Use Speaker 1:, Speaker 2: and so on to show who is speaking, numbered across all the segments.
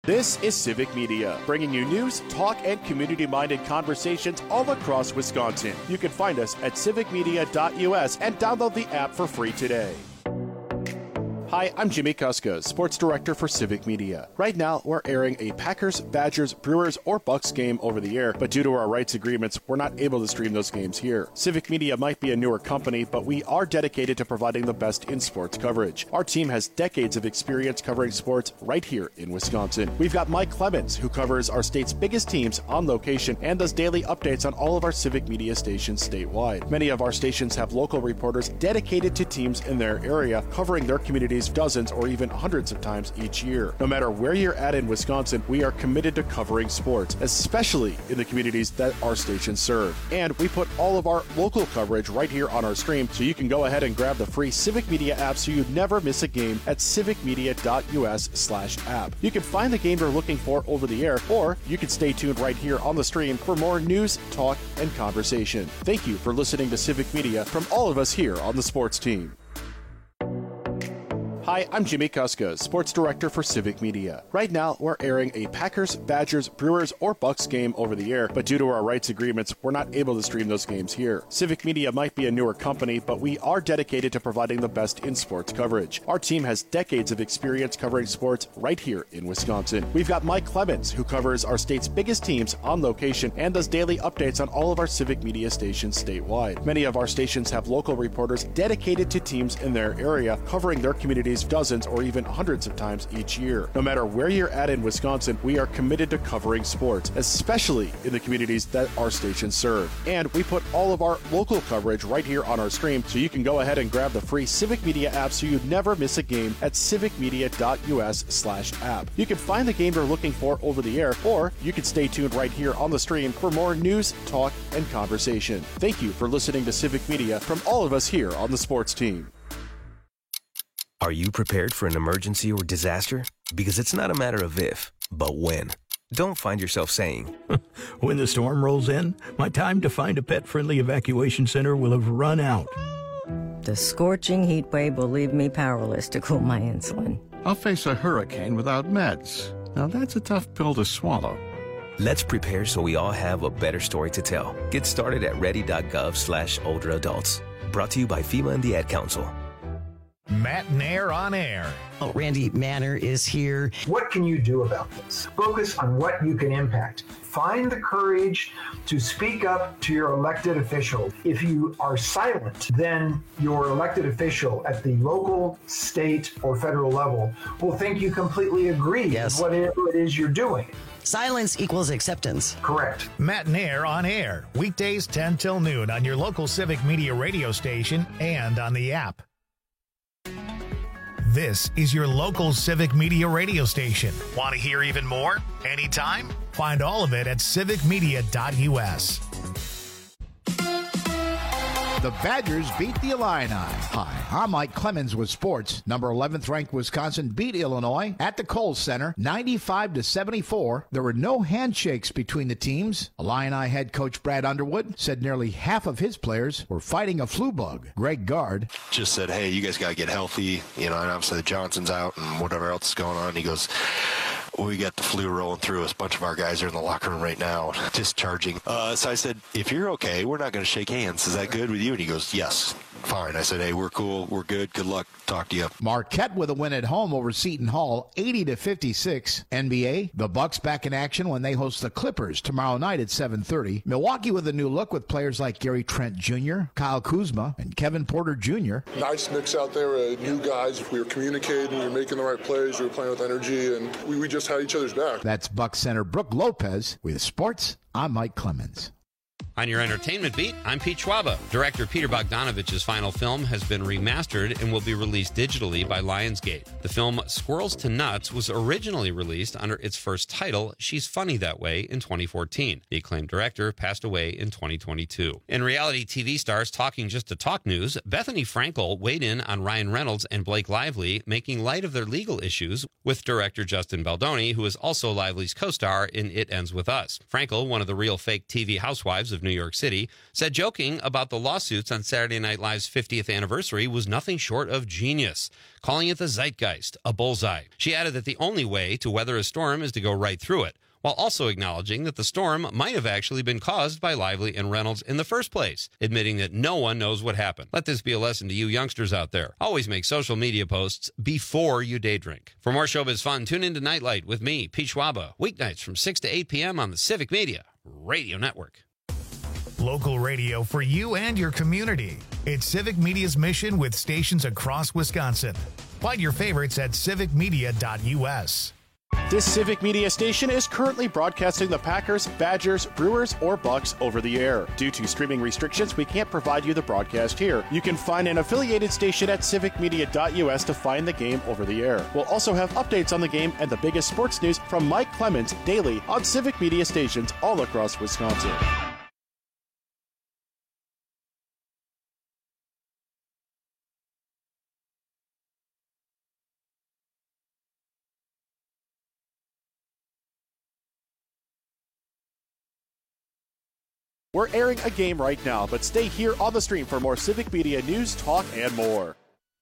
Speaker 1: This is Civic Media, bringing you news, talk, and community-minded conversations all across Wisconsin. You can find us at civicmedia.us and download the app for free today. Hi, I'm Jimmy Kuska, Sports Director for Civic Media. Right now, we're airing a Packers, Badgers, Brewers, or Bucks game over the air, but due to our rights agreements, we're not able to stream those games here. Civic Media might be a newer company, but we are dedicated to providing the best in sports coverage. Our team has decades of experience covering sports right here in Wisconsin. We've got Mike Clemens, who covers our state's biggest teams on location and does daily updates on all of our Civic Media stations statewide. Many of our stations have local reporters dedicated to teams in their area, covering their communities dozens or even hundreds of times each year. No matter where you're at in Wisconsin, we are committed to covering sports, especially in the communities that our stations serve. And we put all of our local coverage right here on our stream, so you can go ahead and grab the free Civic Media app so you never miss a game at civicmedia.us/app. You can find the game you're looking for over the air, or you can stay tuned right here on the stream for more news, talk, and conversation. Thank you for listening to Civic Media from all of us here on the sports team. Hi, I'm Jimmy Kuska, Sports Director for Civic Media. Right now, we're airing a Packers, Badgers, Brewers, or Bucks game over the air, but due to our rights agreements, we're not able to stream those games here. Civic Media might be a newer company, but we are dedicated to providing the best in sports coverage. Our team has decades of experience covering sports right here in Wisconsin. We've got Mike Clemens, who covers our state's biggest teams on location and does daily updates on all of our Civic Media stations statewide. Many of our stations have local reporters dedicated to teams in their area, covering their communities dozens or even hundreds of times each year. No matter where you're at in Wisconsin, we are committed to covering sports, especially in the communities that our stations serve. And we put all of our local coverage right here on our stream, so you can go ahead and grab the free Civic Media app so you never miss a game at civicmedia.us/app. You can find the game you're looking for over the air, or you can stay tuned right here on the stream for more news, talk, and conversation. Thank you for listening to Civic Media from all of us here on the sports team.
Speaker 2: Are you prepared for an emergency or disaster? Because it's not a matter of if, but when. Don't find yourself saying,
Speaker 3: when the storm rolls in, my time to find a pet-friendly evacuation center will have run out.
Speaker 4: The scorching heat wave will leave me powerless to cool my insulin.
Speaker 5: I'll face a hurricane without meds. Now that's a tough pill to swallow.
Speaker 2: Let's prepare so we all have a better story to tell. Get started at ready.gov/older adults. Brought to you by FEMA and the Ad Council.
Speaker 6: Matt Nair on air.
Speaker 7: Oh, Randy Manner is here.
Speaker 8: What can you do about this? Focus on what you can impact. Find the courage to speak up to your elected official. If you are silent, then your elected official at the local, state, or federal level will think you completely agree with whatever it is you're doing.
Speaker 7: Silence equals acceptance.
Speaker 8: Correct.
Speaker 6: Matt Nair on air. Weekdays 10 till noon on your local Civic Media radio station and on the app. This is your local Civic Media radio station. Want to hear even more? Anytime? Find all of it at civicmedia.us.
Speaker 9: The Badgers beat the Illini. Hi, I'm Mike Clemens with sports. Number 11th ranked Wisconsin beat Illinois at the Kohl Center 95-74. There were no handshakes between the teams. Illini head coach Brad Underwood said nearly half of his players were fighting a flu bug. Greg Gard
Speaker 10: just said, hey, you guys got to get healthy, and obviously the Johnson's out and whatever else is going on. He goes, we got the flu rolling through us. A bunch of our guys are in the locker room right now, discharging. So I said, if you're okay, we're not going to shake hands. Is that good with you? And he goes, yes, fine. I said, hey, we're cool. We're good. Good luck. Talk to you.
Speaker 9: Marquette with a win at home over Seton Hall, 80-56. NBA, the Bucks back in action when they host the Clippers tomorrow night at 7:30. Milwaukee with a new look with players like Gary Trent Jr., Kyle Kuzma, and Kevin Porter Jr.
Speaker 11: Nice mix out there. New guys. We were communicating. We were making the right plays. We were playing with energy, and we just had each other's back.
Speaker 9: That's Bucks center Brooke Lopez with sports. I'm Mike Clemens.
Speaker 12: On your entertainment beat, I'm Pete Schwaba. Director Peter Bogdanovich's final film has been remastered and will be released digitally by Lionsgate. The film Squirrels to Nuts was originally released under its first title, She's Funny That Way, in 2014. The acclaimed director passed away in 2022. In reality TV stars talking just to talk news, Bethany Frankel weighed in on Ryan Reynolds and Blake Lively, making light of their legal issues with director Justin Baldoni, who is also Lively's co-star in It Ends With Us. Frankel, one of the real fake TV housewives of New New York City, said joking about the lawsuits on Saturday Night Live's 50th anniversary was nothing short of genius, calling it the zeitgeist, a bullseye. She added that the only way to weather a storm is to go right through it, while also acknowledging that the storm might have actually been caused by Lively and Reynolds in the first place, admitting that no one knows what happened. Let this be a lesson to you youngsters out there. Always make social media posts before you day drink. For more showbiz fun, tune into Nightlight with me, Pete Schwaba, weeknights from 6 to 8 p.m. on the Civic Media Radio Network.
Speaker 6: Local radio for you and your community. It's Civic Media's mission with stations across Wisconsin. Find your favorites at civicmedia.us.
Speaker 1: This Civic Media station is currently broadcasting the Packers, Badgers, Brewers, or Bucks over the air. Due to streaming restrictions, we can't provide you the broadcast here. You can find an affiliated station at civicmedia.us to find the game over the air. We'll also have updates on the game and the biggest sports news from Mike Clemens daily on Civic Media stations all across Wisconsin. We're airing a game right now, but stay here on the stream for more Civic Media news, talk, and more.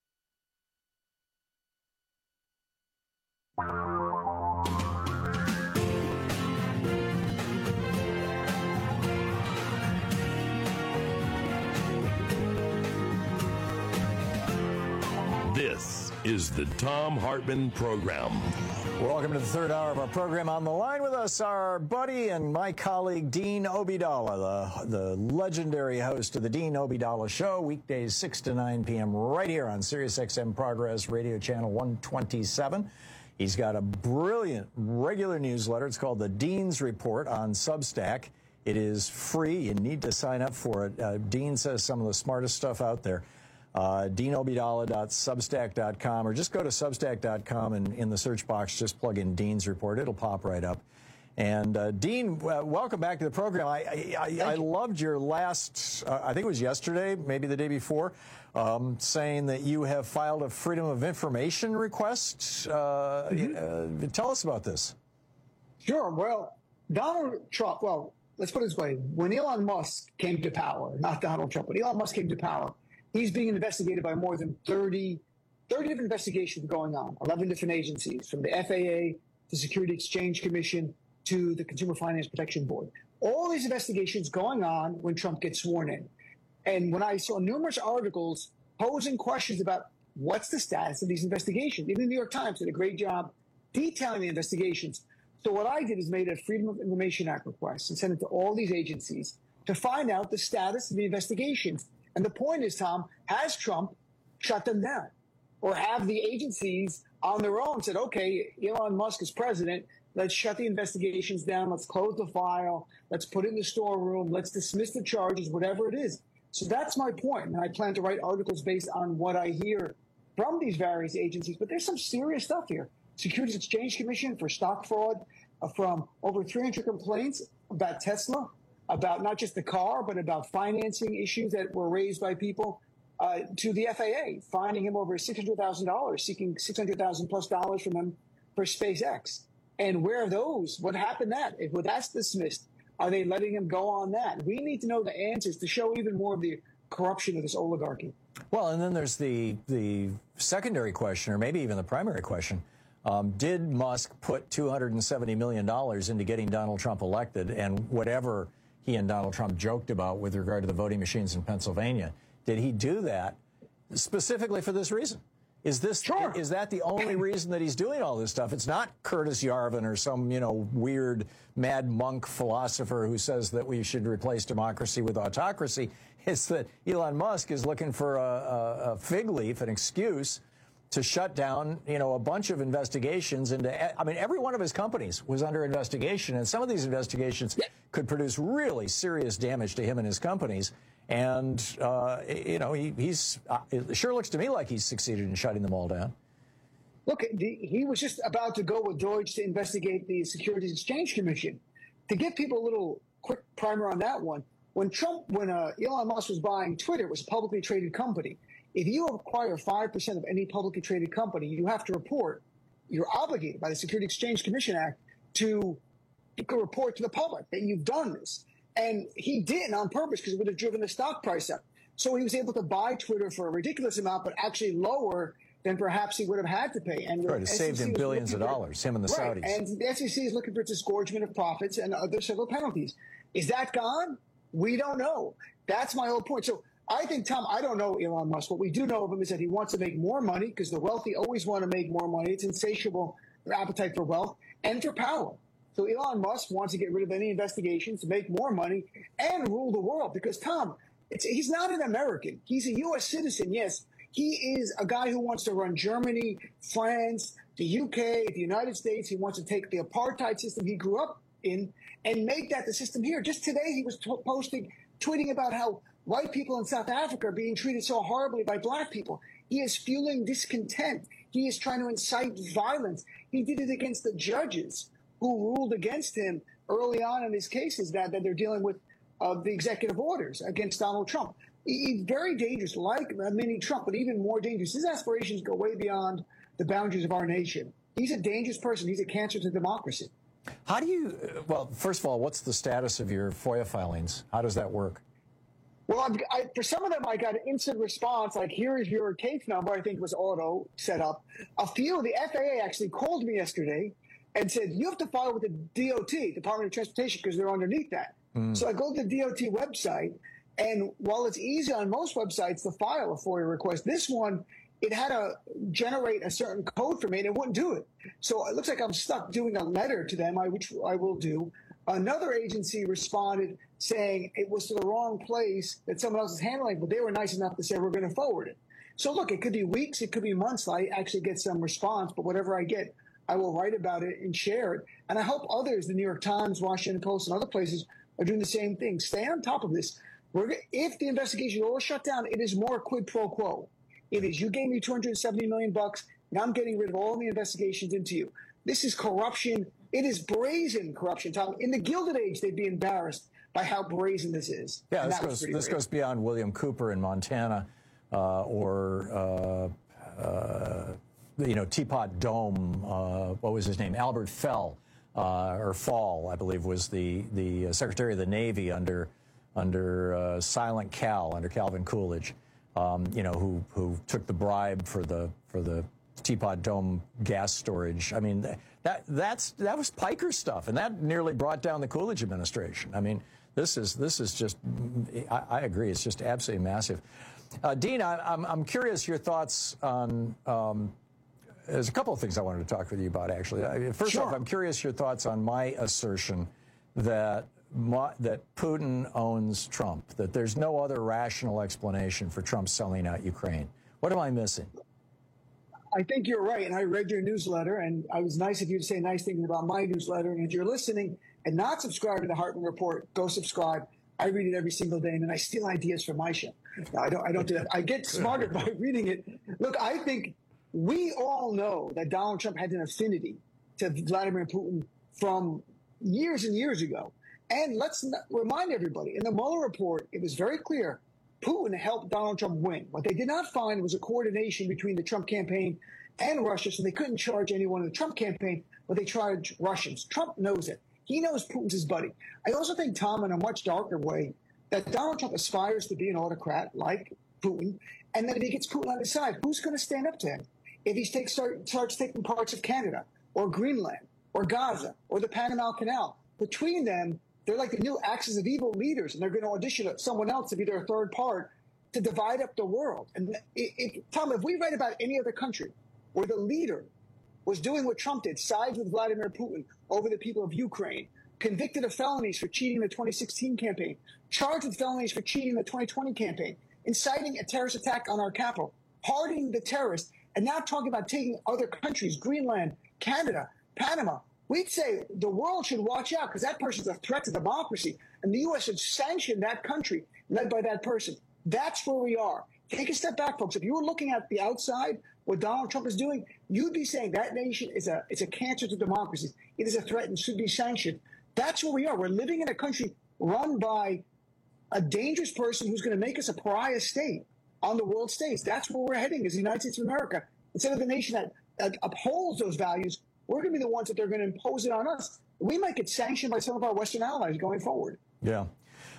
Speaker 13: This is the Thom Hartmann Program.
Speaker 14: Welcome to the third hour of our program. On the line with us, our buddy and my colleague, Dean Obeidallah, the legendary host of the Dean Obeidallah Show, weekdays 6 to 9 p.m. right here on SiriusXM Progress Radio Channel 127. He's got a brilliant regular newsletter. It's called the Dean's Report on Substack. It is free. You need to sign up for it. Dean says some of the smartest stuff out there. DeanObeidallah.substack.com, or just go to substack.com and in the search box just plug in Dean's Report. It'll pop right up. And Dean, welcome back to the program. I loved your last, I think it was yesterday, maybe the day before, saying that you have filed a Freedom of Information request. Tell us about this.
Speaker 15: Sure. Well, Donald Trump, let's put it this way. When Elon Musk came to power, not Donald Trump, when Elon Musk came to power, he's being investigated by more than 30 different investigations going on, 11 different agencies, from the FAA, the Security Exchange Commission, to the Consumer Finance Protection Board. All these investigations going on when Trump gets sworn in. And when I saw numerous articles posing questions about what's the status of these investigations, even the New York Times did a great job detailing the investigations. So what I did is made a Freedom of Information Act request and sent it to all these agencies to find out the status of the investigations. And the point is, Tom, has Trump shut them down? Or have the agencies on their own said, okay, Elon Musk is president, let's shut the investigations down, let's close the file, let's put it in the storeroom, let's dismiss the charges, whatever it is. So that's my point. And I plan to write articles based on what I hear from these various agencies. But there's some serious stuff here. Securities Exchange Commission for stock fraud, from over 300 complaints about Tesla, about not just the car, but about financing issues that were raised by people, to the FAA, finding him over $600,000, seeking $600,000 plus from him for SpaceX. And where are those? What happened that? If that's dismissed, are they letting him go on that? We need to know the answers to show even more of the corruption of this oligarchy.
Speaker 14: Well, and then there's the secondary question, or maybe even the primary question. Did Musk put $270 million into getting Donald Trump elected, and whatever he and Donald Trump joked about with regard to the voting machines in Pennsylvania, did he do that specifically for this reason? Is that the only reason that he's doing all this stuff? It's not Curtis Yarvin or some, weird mad monk philosopher who says that we should replace democracy with autocracy. It's that Elon Musk is looking for a fig leaf, an excuse to shut down, a bunch of investigations into, every one of his companies was under investigation, and some of these investigations could produce really serious damage to him and his companies. And, it sure looks to me like he's succeeded in shutting them all down.
Speaker 15: Look, he was just about to go with Deutsche to investigate the Securities Exchange Commission. To give people a little quick primer on that one, when Elon Musk was buying Twitter, it was a publicly traded company. If you acquire 5% of any publicly traded company, you have to report, you're obligated by the Security Exchange Commission Act to report to the public that you've done this. And he didn't on purpose because it would have driven the stock price up. So he was able to buy Twitter for a ridiculous amount, but actually lower than perhaps he would have had to pay. And
Speaker 14: right, it saved him billions of dollars, him and the Saudis.
Speaker 15: And the SEC is looking for disgorgement of profits and other civil penalties. Is that gone? We don't know. That's my whole point. So I think, Tom, I don't know Elon Musk. What we do know of him is that he wants to make more money because the wealthy always want to make more money. It's insatiable, their appetite for wealth and for power. So Elon Musk wants to get rid of any investigations to make more money and rule the world because, Tom, he's not an American. He's a U.S. citizen, yes. He is a guy who wants to run Germany, France, the UK, the United States. He wants to take the apartheid system he grew up in and make that the system here. Just today he was tweeting about how white people in South Africa are being treated so horribly by black people. He is fueling discontent. He is trying to incite violence. He did it against the judges who ruled against him early on in his cases that they're dealing with the executive orders against Donald Trump. He's very dangerous, like mini Trump, but even more dangerous. His aspirations go way beyond the boundaries of our nation. He's a dangerous person. He's a cancer to democracy.
Speaker 14: How do you, well, first of all, what's the status of your FOIA filings? How does that work?
Speaker 15: Well, for some of them, I got an instant response, like, here is your case number. I think it was auto set up. A few, the FAA actually called me yesterday and said, you have to file with the DOT, Department of Transportation, because they're underneath that. So I go to the DOT website, and while it's easy on most websites to file a FOIA request, this one, it had to generate a certain code for me, and it wouldn't do it. So it looks like I'm stuck doing a letter to them, which I will do. Another agency responded saying it was to the wrong place that someone else is handling, but they were nice enough to say we're going to forward it. So look, it could be weeks, it could be months. I actually get some response, but whatever I get, I will write about it and share it. And I hope others, the New York Times, Washington Post, and other places are doing the same thing. Stay on top of this. If the investigation is all shut down, it is more quid pro quo. It is, you gave me $270 million, now I'm getting rid of all the investigations into you. This is corruption. It is brazen corruption, Tom. In the Gilded Age, they'd be embarrassed by how brazen this is.
Speaker 14: Yeah, this goes beyond William Cooper in Montana or Teapot Dome. What was his name? Albert Fell, or Fall, I believe, was the Secretary of the Navy under Silent Cal, under Calvin Coolidge. Who took the bribe for the Teapot Dome gas storage. I mean, that was Piker stuff, and that nearly brought down the Coolidge administration. I mean, this is just, I agree, it's just absolutely massive. Dean, I'm curious your thoughts on. There's a couple of things I wanted to talk with you about, actually. First off, I'm curious your thoughts on my assertion that Putin owns Trump, that there's no other rational explanation for Trump selling out Ukraine. What am I missing?
Speaker 15: I think you're right, and I read your newsletter, and I was nice of you to say nice things about my newsletter. And if you're listening and not subscribed to the Hartman Report, go subscribe. I read it every single day, and then I steal ideas from my show. No, I don't do that. I get smarter by reading it. Look, I think we all know that Donald Trump had an affinity to Vladimir Putin from years and years ago. And let's remind everybody, in the Mueller report, it was very clear Putin helped Donald Trump win. What they did not find was a coordination between the Trump campaign and Russia, so they couldn't charge anyone in the Trump campaign, but they charged Russians. Trump knows it. He knows Putin's his buddy. I also think, Tom, in a much darker way, that Donald Trump aspires to be an autocrat like Putin, and that if he gets Putin on his side, who's going to stand up to him? If he starts taking parts of Canada or Greenland or Gaza or the Panama Canal, between them, they're like the new axis of evil leaders, and they're going to audition someone else to be their third part to divide up the world. And Tom, if we write about any other country where the leader was doing what Trump did, sides with Vladimir Putin over the people of Ukraine, convicted of felonies for cheating the 2016 campaign, charged with felonies for cheating the 2020 campaign, inciting a terrorist attack on our capital, pardoning the terrorists, and now talking about taking other countries, Greenland, Canada, Panama, we'd say the world should watch out because that person's a threat to democracy, and the U.S. should sanction that country led by that person. That's where we are. Take a step back, folks. If you were looking at the outside, what Donald Trump is doing, you'd be saying that nation is a cancer to democracy. It is a threat and should be sanctioned. That's where we are. We're living in a country run by a dangerous person who's going to make us a pariah state on the world stage. That's where we're heading as the United States of America. Instead of the nation that upholds those values, we're going to be the ones that they're going to impose it on us. We might get sanctioned by some of our Western allies going forward.
Speaker 14: Yeah.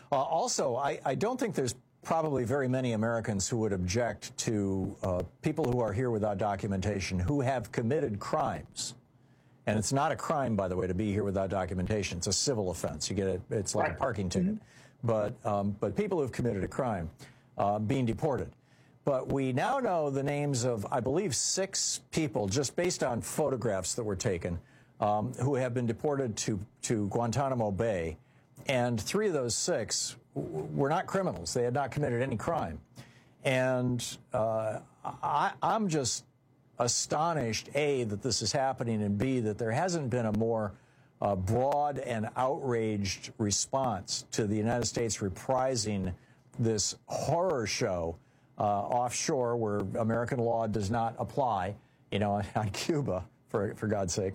Speaker 14: Also, I don't think there's probably very many Americans who would object to people who are here without documentation who have committed crimes. And it's not a crime, by the way, to be here without documentation. It's a civil offense. You get it. It's like a parking ticket. But people who have committed a crime being deported. But we now know the names of, I believe, 6 people, just based on photographs that were taken, who have been deported to Guantanamo Bay. And 3 of those 6 were not criminals. They had not committed any crime. And I'm just astonished, A, that this is happening, and B, that there hasn't been a more broad and outraged response to the United States reprising this horror show offshore where American law does not apply, on Cuba, for God's sake.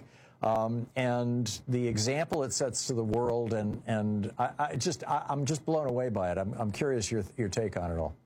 Speaker 14: And the example it sets to the world, and I'm just blown away by it. I'm curious your take on it all.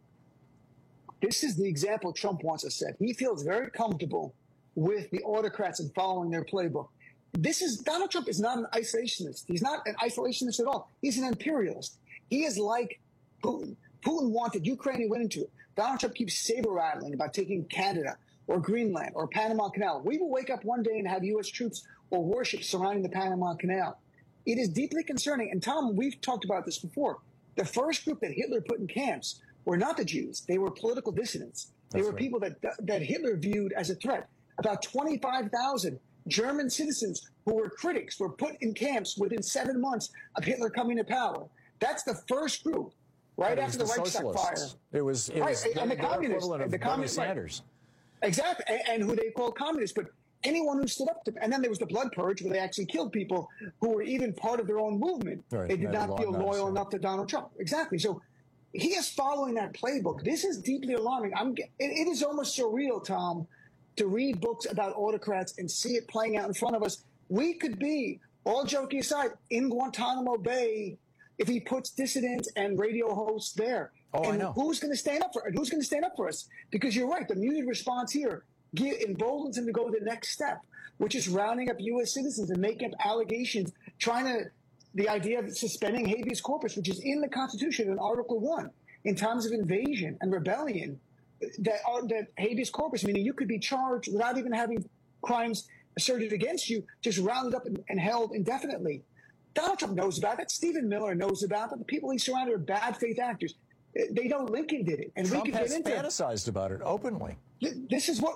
Speaker 15: This is the example Trump wants to set. He feels very comfortable with the autocrats and following their playbook. Donald Trump is not an isolationist. He's not an isolationist at all. He's an imperialist. He is like Putin. Putin wanted Ukraine, he went into it. Donald Trump keeps saber rattling about taking Canada or Greenland or Panama Canal. We will wake up one day and have U.S. troops or warships surrounding the Panama Canal. It is deeply concerning. And Tom, we've talked about this before. The first group that Hitler put in camps were not the Jews. They were political dissidents. They were people that Hitler viewed as a threat. About 25,000 German citizens who were critics were put in camps within 7 months of Hitler coming to power. That's the first group, right after the Reichstag fire.
Speaker 14: It was
Speaker 15: and the communists,
Speaker 14: the communist Sanders.
Speaker 15: Exactly, and who they called communists. But anyone who stood up to, and then there was the blood purge where they actually killed people who were even part of their own movement. Right, they did not feel loyal enough to Donald Trump. Exactly. So he is following that playbook. This is deeply alarming. It is almost surreal, Tom, to read books about autocrats and see it playing out in front of us. We could be, all joking aside, in Guantanamo Bay if he puts dissidents and radio hosts there.
Speaker 14: Oh,
Speaker 15: and
Speaker 14: I know.
Speaker 15: Who's going to stand up for it? Who's going to stand up for us? Because you're right, the muted response here emboldens him to go to the next step, which is rounding up U.S. citizens and making up allegations, the idea of suspending habeas corpus, which is in the Constitution in Article 1, in times of invasion and rebellion, that habeas corpus, meaning you could be charged without even having crimes asserted against you, just rounded up and held indefinitely. Donald Trump knows about it. Stephen Miller knows about it. The people he surrounded are bad faith actors. They know Lincoln did it, and
Speaker 14: Trump
Speaker 15: we could get into
Speaker 14: fantasized about it openly.
Speaker 15: This is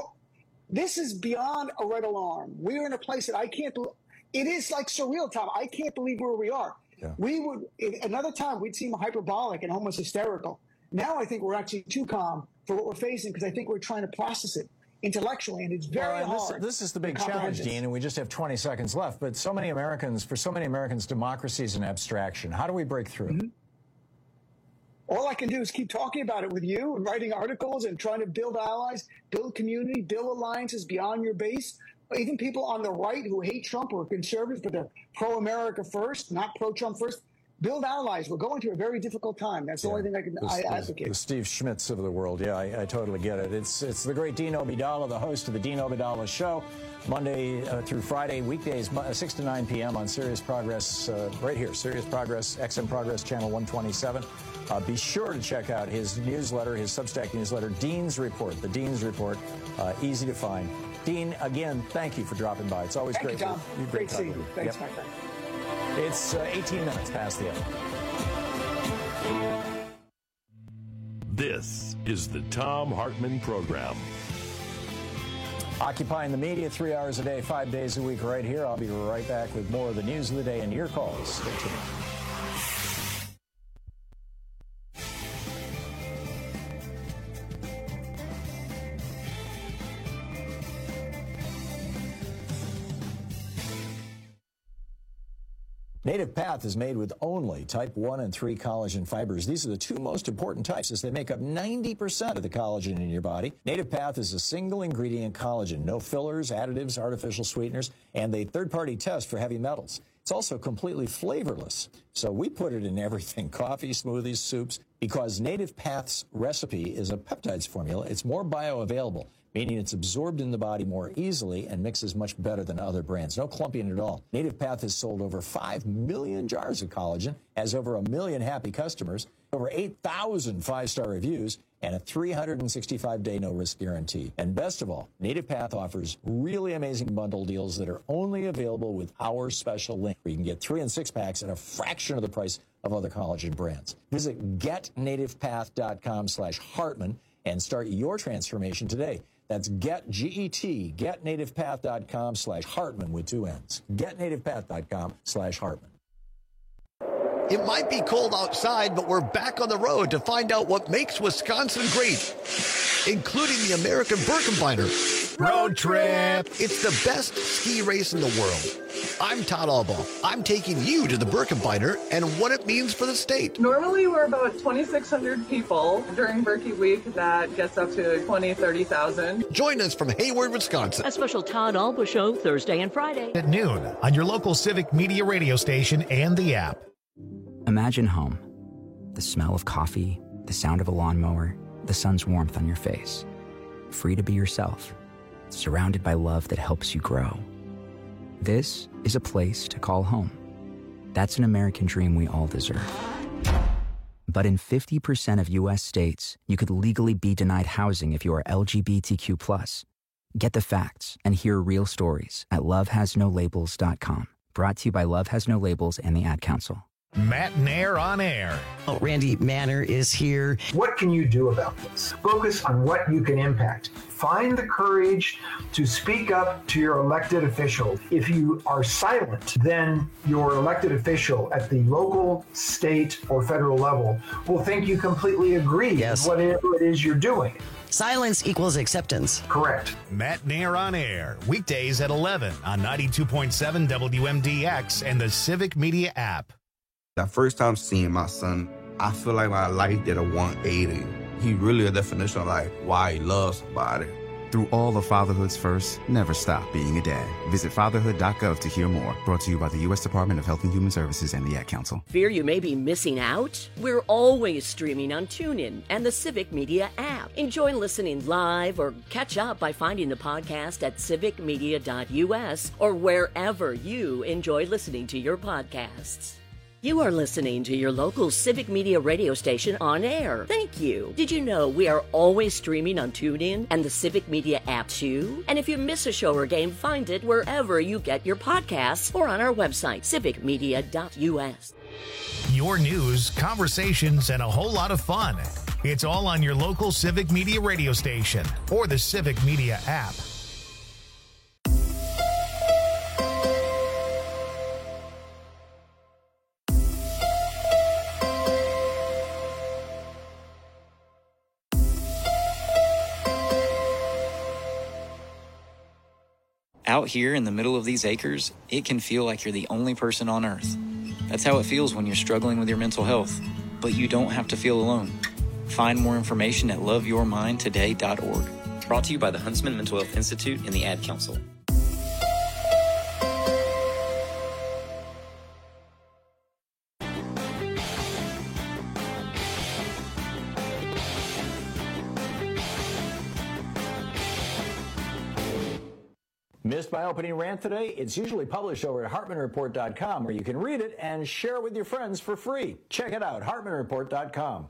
Speaker 15: this is beyond a red alarm. We're in a place that I can't believe. It is like surreal, Tom. I can't believe where we are. Yeah. We would, another time, we'd seem hyperbolic and almost hysterical. Now I think we're actually too calm for what we're facing because I think we're trying to process it intellectually, and it's very hard.
Speaker 14: This is the big challenge, Dean, and we just have 20 seconds left. But for so many Americans, democracy is an abstraction. How do we break through?
Speaker 15: Mm-hmm. All I can do is keep talking about it with you and writing articles and trying to build allies, build community, build alliances beyond your base. Even people on the right who hate Trump or are conservative, but they're pro-America first, not pro-Trump first. Build allies. We're going through a very difficult time. That's the only thing I advocate.
Speaker 14: The Steve Schmitz of the world. Yeah, I totally get it. It's the great Dean Obeidallah, the host of the Dean Obeidallah Show, Monday through Friday, weekdays 6 to 9 p.m. on Sirius Progress, right here, Sirius Progress, XM Progress, channel 127. Be sure to check out his newsletter, his Substack newsletter, Dean's Report, the Dean's Report, easy to find. Dean, again, thank you for dropping by. It's always great.
Speaker 15: Thank you, Tom. Great seeing you. Thanks, my friend.
Speaker 14: It's 18 minutes past the hour.
Speaker 13: This is the Thom Hartmann Program.
Speaker 14: Occupying the media 3 hours a day, 5 days a week right here. I'll be right back with more of the news of the day and your calls. Stay tuned. Native Path is made with only type 1 and 3 collagen fibers. These are the two most important types as they make up 90% of the collagen in your body. Native Path is a single ingredient collagen, no fillers, additives, artificial sweeteners, and a third-party test for heavy metals. It's also completely flavorless. So we put it in everything, coffee, smoothies, soups, because Native Path's recipe is a peptides formula. It's more bioavailable, meaning it's absorbed in the body more easily and mixes much better than other brands. No clumping at all. Native Path has sold over 5 million jars of collagen, has over 1 million happy customers, over 8,000 5-star reviews, and a 365-day no-risk guarantee. And best of all, Native Path offers really amazing bundle deals that are only available with our special link, where you can get 3 and 6 packs at a fraction of the price of other collagen brands. Visit getnativepath.com/Hartman and start your transformation today. That's getnativepath.com/Hartman with 2 N's. Getnativepath.com/Hartman.
Speaker 16: It might be cold outside, but we're back on the road to find out what makes Wisconsin great, including the American Birkebeiner
Speaker 6: Road Trip.
Speaker 16: It's the best ski race in the world. I'm Todd Albaugh. I'm taking you to the Birkebeiner and what it means for the state.
Speaker 17: Normally, we're about 2,600 people. During Birkie Week, that gets up to 20,000, 30,000.
Speaker 16: Join us from Hayward, Wisconsin.
Speaker 18: A special Todd Albaugh show Thursday and Friday
Speaker 6: At noon on your local Civic Media radio station and the app.
Speaker 19: Imagine home. The smell of coffee, the sound of a lawnmower, the sun's warmth on your face. Free to be yourself, surrounded by love that helps you grow. This is a place to call home. That's an American dream we all deserve. But in 50% of U.S. states, you could legally be denied housing if you are LGBTQ+. Get the facts and hear real stories at lovehasnolabels.com. Brought to you by Love Has No Labels and the Ad Council.
Speaker 6: Matt Nair on air.
Speaker 7: Oh, Randy Manner is here.
Speaker 8: What can you do about this? Focus on what you can impact. Find the courage to speak up to your elected official. If you are silent, then your elected official at the local, state, or federal level will think you completely agree with whatever it is you're doing.
Speaker 7: Silence equals acceptance.
Speaker 8: Correct.
Speaker 6: Matt Nair on air, weekdays at 11 on 92.7 WMDX and the Civic Media app.
Speaker 20: The first time seeing my son, I feel like my life did a 180. He really a definition of like why he loves somebody.
Speaker 21: Through all of fatherhood's first, never stop being a dad. Visit fatherhood.gov to hear more. Brought to you by the U.S. Department of Health and Human Services and the Ad Council.
Speaker 18: Fear you may be missing out? We're always streaming on TuneIn and the Civic Media app. Enjoy listening live or catch up by finding the podcast at civicmedia.us or wherever you enjoy listening to your podcasts. You are listening to your local Civic Media radio station on air. Thank you. Did you know we are always streaming on TuneIn and the Civic Media app too? And if you miss a show or game, find it wherever you get your podcasts or on our website, civicmedia.us.
Speaker 6: Your news, conversations, and a whole lot of fun. It's all on your local Civic Media radio station or the Civic Media app.
Speaker 22: Out here in the middle of these acres, it can feel like you're the only person on Earth. That's how it feels when you're struggling with your mental health. But you don't have to feel alone. Find more information at loveyourmindtoday.org. Brought to you by the Huntsman Mental Health Institute and the Ad Council.
Speaker 14: Missed my opening rant today? It's usually published over at HartmanReport.com, where you can read it and share it with your friends for free. Check it out, HartmanReport.com.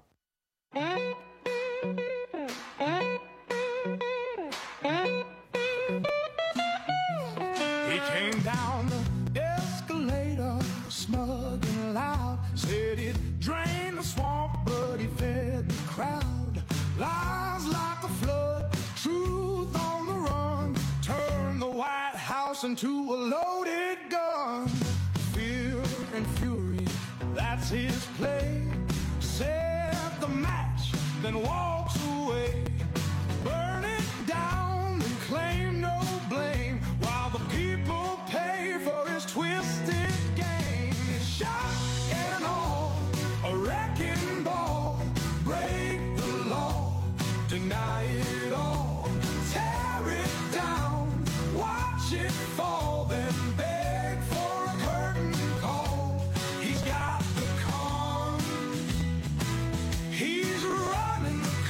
Speaker 23: He came down the escalator, smug and loud, said it drained the swamp, but he fed the crowd. Lies like a flood, truth on the run, turn the White House into a loaded gun. Fear and fury, that's his play. Set the match, then walks away. Burn it down and claim no blame, while the people pay for his twisted game. It's shock and awe, a wrecking ball. Break the law, deny it all, tear it down, watch it fall, then beg for a curtain call. He's got the con, he's running the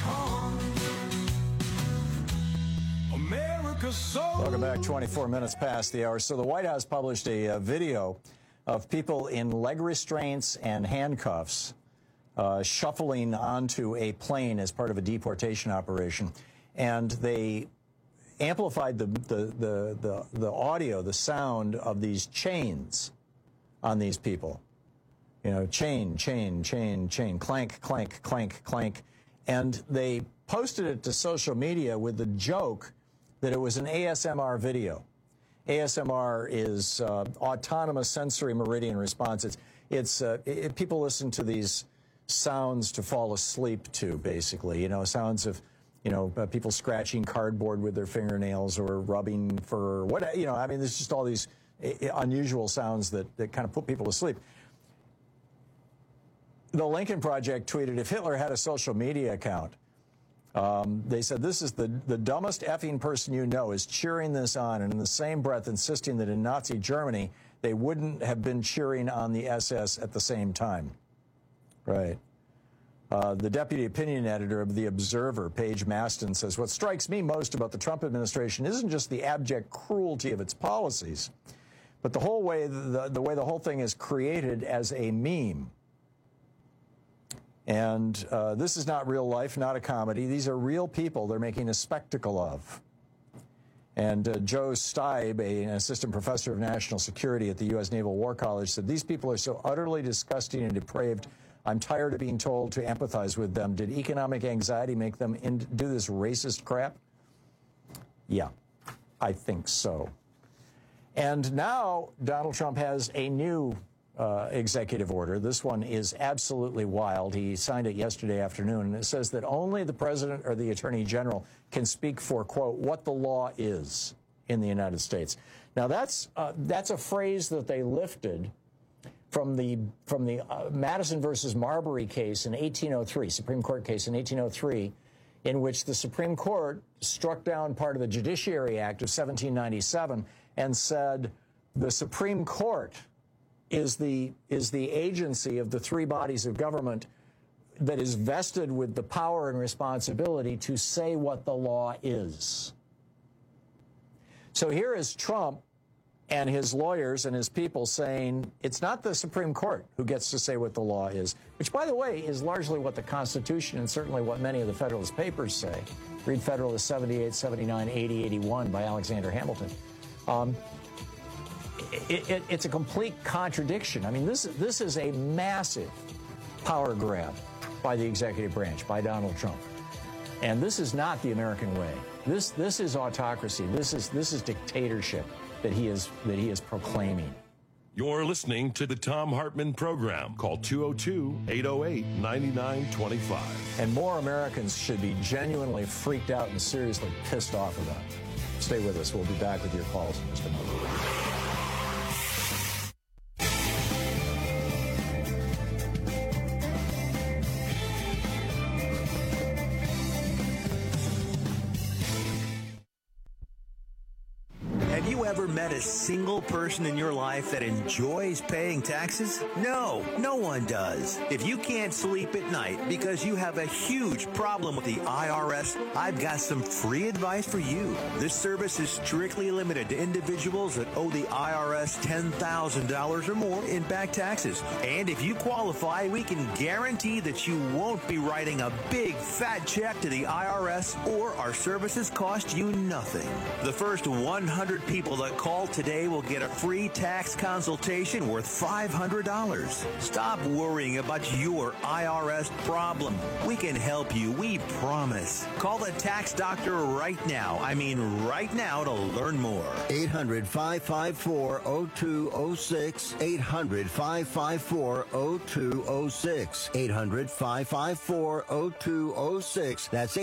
Speaker 14: Welcome back. 24 minutes past the hour. So the White House published a video of people in leg restraints and handcuffs shuffling onto a plane as part of a deportation operation. And they amplified the audio, the sound of these chains on these people. You know, chain, chain, chain, chain, clank, clank, clank, clank. And they posted it to social media with the joke that it was an ASMR video. ASMR is autonomous sensory meridian response. People listen to these sounds to fall asleep to, basically. You know, sounds of, you know, people scratching cardboard with their fingernails or rubbing fur, what, you know, I mean, there's just all these unusual sounds that kind of put people to sleep. The Lincoln Project tweeted, if Hitler had a social media account, they said, this is the dumbest effing person you know is cheering this on, and in the same breath insisting that in Nazi Germany, they wouldn't have been cheering on the SS at the same time. Right. The deputy opinion editor of The Observer, Paige Maston, says, what strikes me most about the Trump administration isn't just the abject cruelty of its policies, but the whole way the way the whole thing is created as a meme. And this is not real life, not a comedy. These are real people they're making a spectacle of. And Joe Steib, an assistant professor of national security at the U.S. Naval War College, said, these people are so utterly disgusting and depraved, I'm tired of being told to empathize with them. Did economic anxiety make them do this racist crap? Yeah, I think so. And now Donald Trump has a new executive order. This one is absolutely wild. He signed it yesterday afternoon, and it says that only the president or the attorney general can speak for, quote, what the law is in the United States. Now, that's a phrase that they lifted from the Madison versus Marbury case in 1803, Supreme Court case in 1803, in which the Supreme Court struck down part of the Judiciary Act of 1797 and said the Supreme Court is the agency of the three bodies of government that is vested with the power and responsibility to say what the law is. So here is Trump and his lawyers and his people saying it's not the Supreme Court who gets to say what the law is, which, by the way, is largely what the Constitution and certainly what many of the Federalist Papers say. Read Federalist 78, 79, 80, 81 by Alexander Hamilton. It's a complete contradiction. I mean, this is a massive power grab by the executive branch, by Donald Trump. And this is not the American way. This is autocracy. This is dictatorship that he is proclaiming.
Speaker 13: You're listening to the Thom Hartmann Program. Call 202-808-9925.
Speaker 14: And more Americans should be genuinely freaked out and seriously pissed off about it. Stay with us. We'll be back with your calls in just a moment.
Speaker 3: Met a single person in your life that enjoys paying taxes? No, no one does. If you can't sleep at night because you have a huge problem with the IRS, I've got some free advice for you. This service is strictly limited to individuals that owe the IRS $10,000 or more in back taxes. And if you qualify, we can guarantee that you won't be writing a big fat check to the IRS, or our services cost you nothing. The first 100 people that call today will get a free tax consultation worth $500. Stop worrying about your IRS problem. We can help you, we promise. Call the tax doctor right now. I mean right now, to learn more.
Speaker 4: 800-554-0206. 800-554-0206. 800-554-0206. That's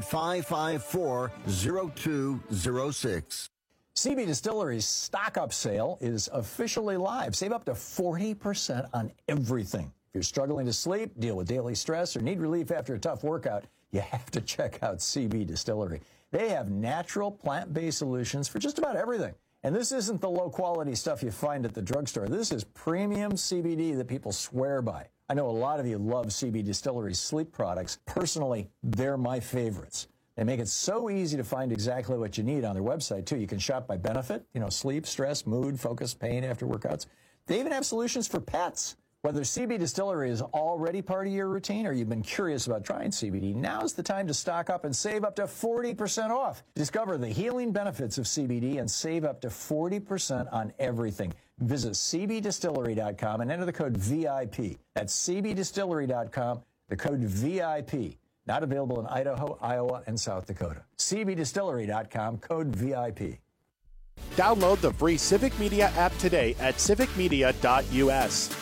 Speaker 4: 800-554-0206.
Speaker 14: CB Distillery's stock-up sale is officially live. Save up to 40% on everything. If you're struggling to sleep, deal with daily stress, or need relief after a tough workout, you have to check out CB Distillery. They have natural, plant-based solutions for just about everything. And this isn't the low-quality stuff you find at the drugstore. This is premium CBD that people swear by. I know a lot of you love CB Distillery's sleep products. Personally, they're my favorites. They make it so easy to find exactly what you need on their website, too. You can shop by benefit, sleep, stress, mood, focus, pain after workouts. They even have solutions for pets. Whether CB Distillery is already part of your routine or you've been curious about trying CBD, now's the time to stock up and save up to 40% off. Discover the healing benefits of CBD and save up to 40% on everything. Visit cbdistillery.com and enter the code VIP. That's cbdistillery.com, the code VIP. Not available in Idaho, Iowa, and South Dakota. cbdistillery.com, code VIP.
Speaker 1: Download the free Civic Media app today at civicmedia.us.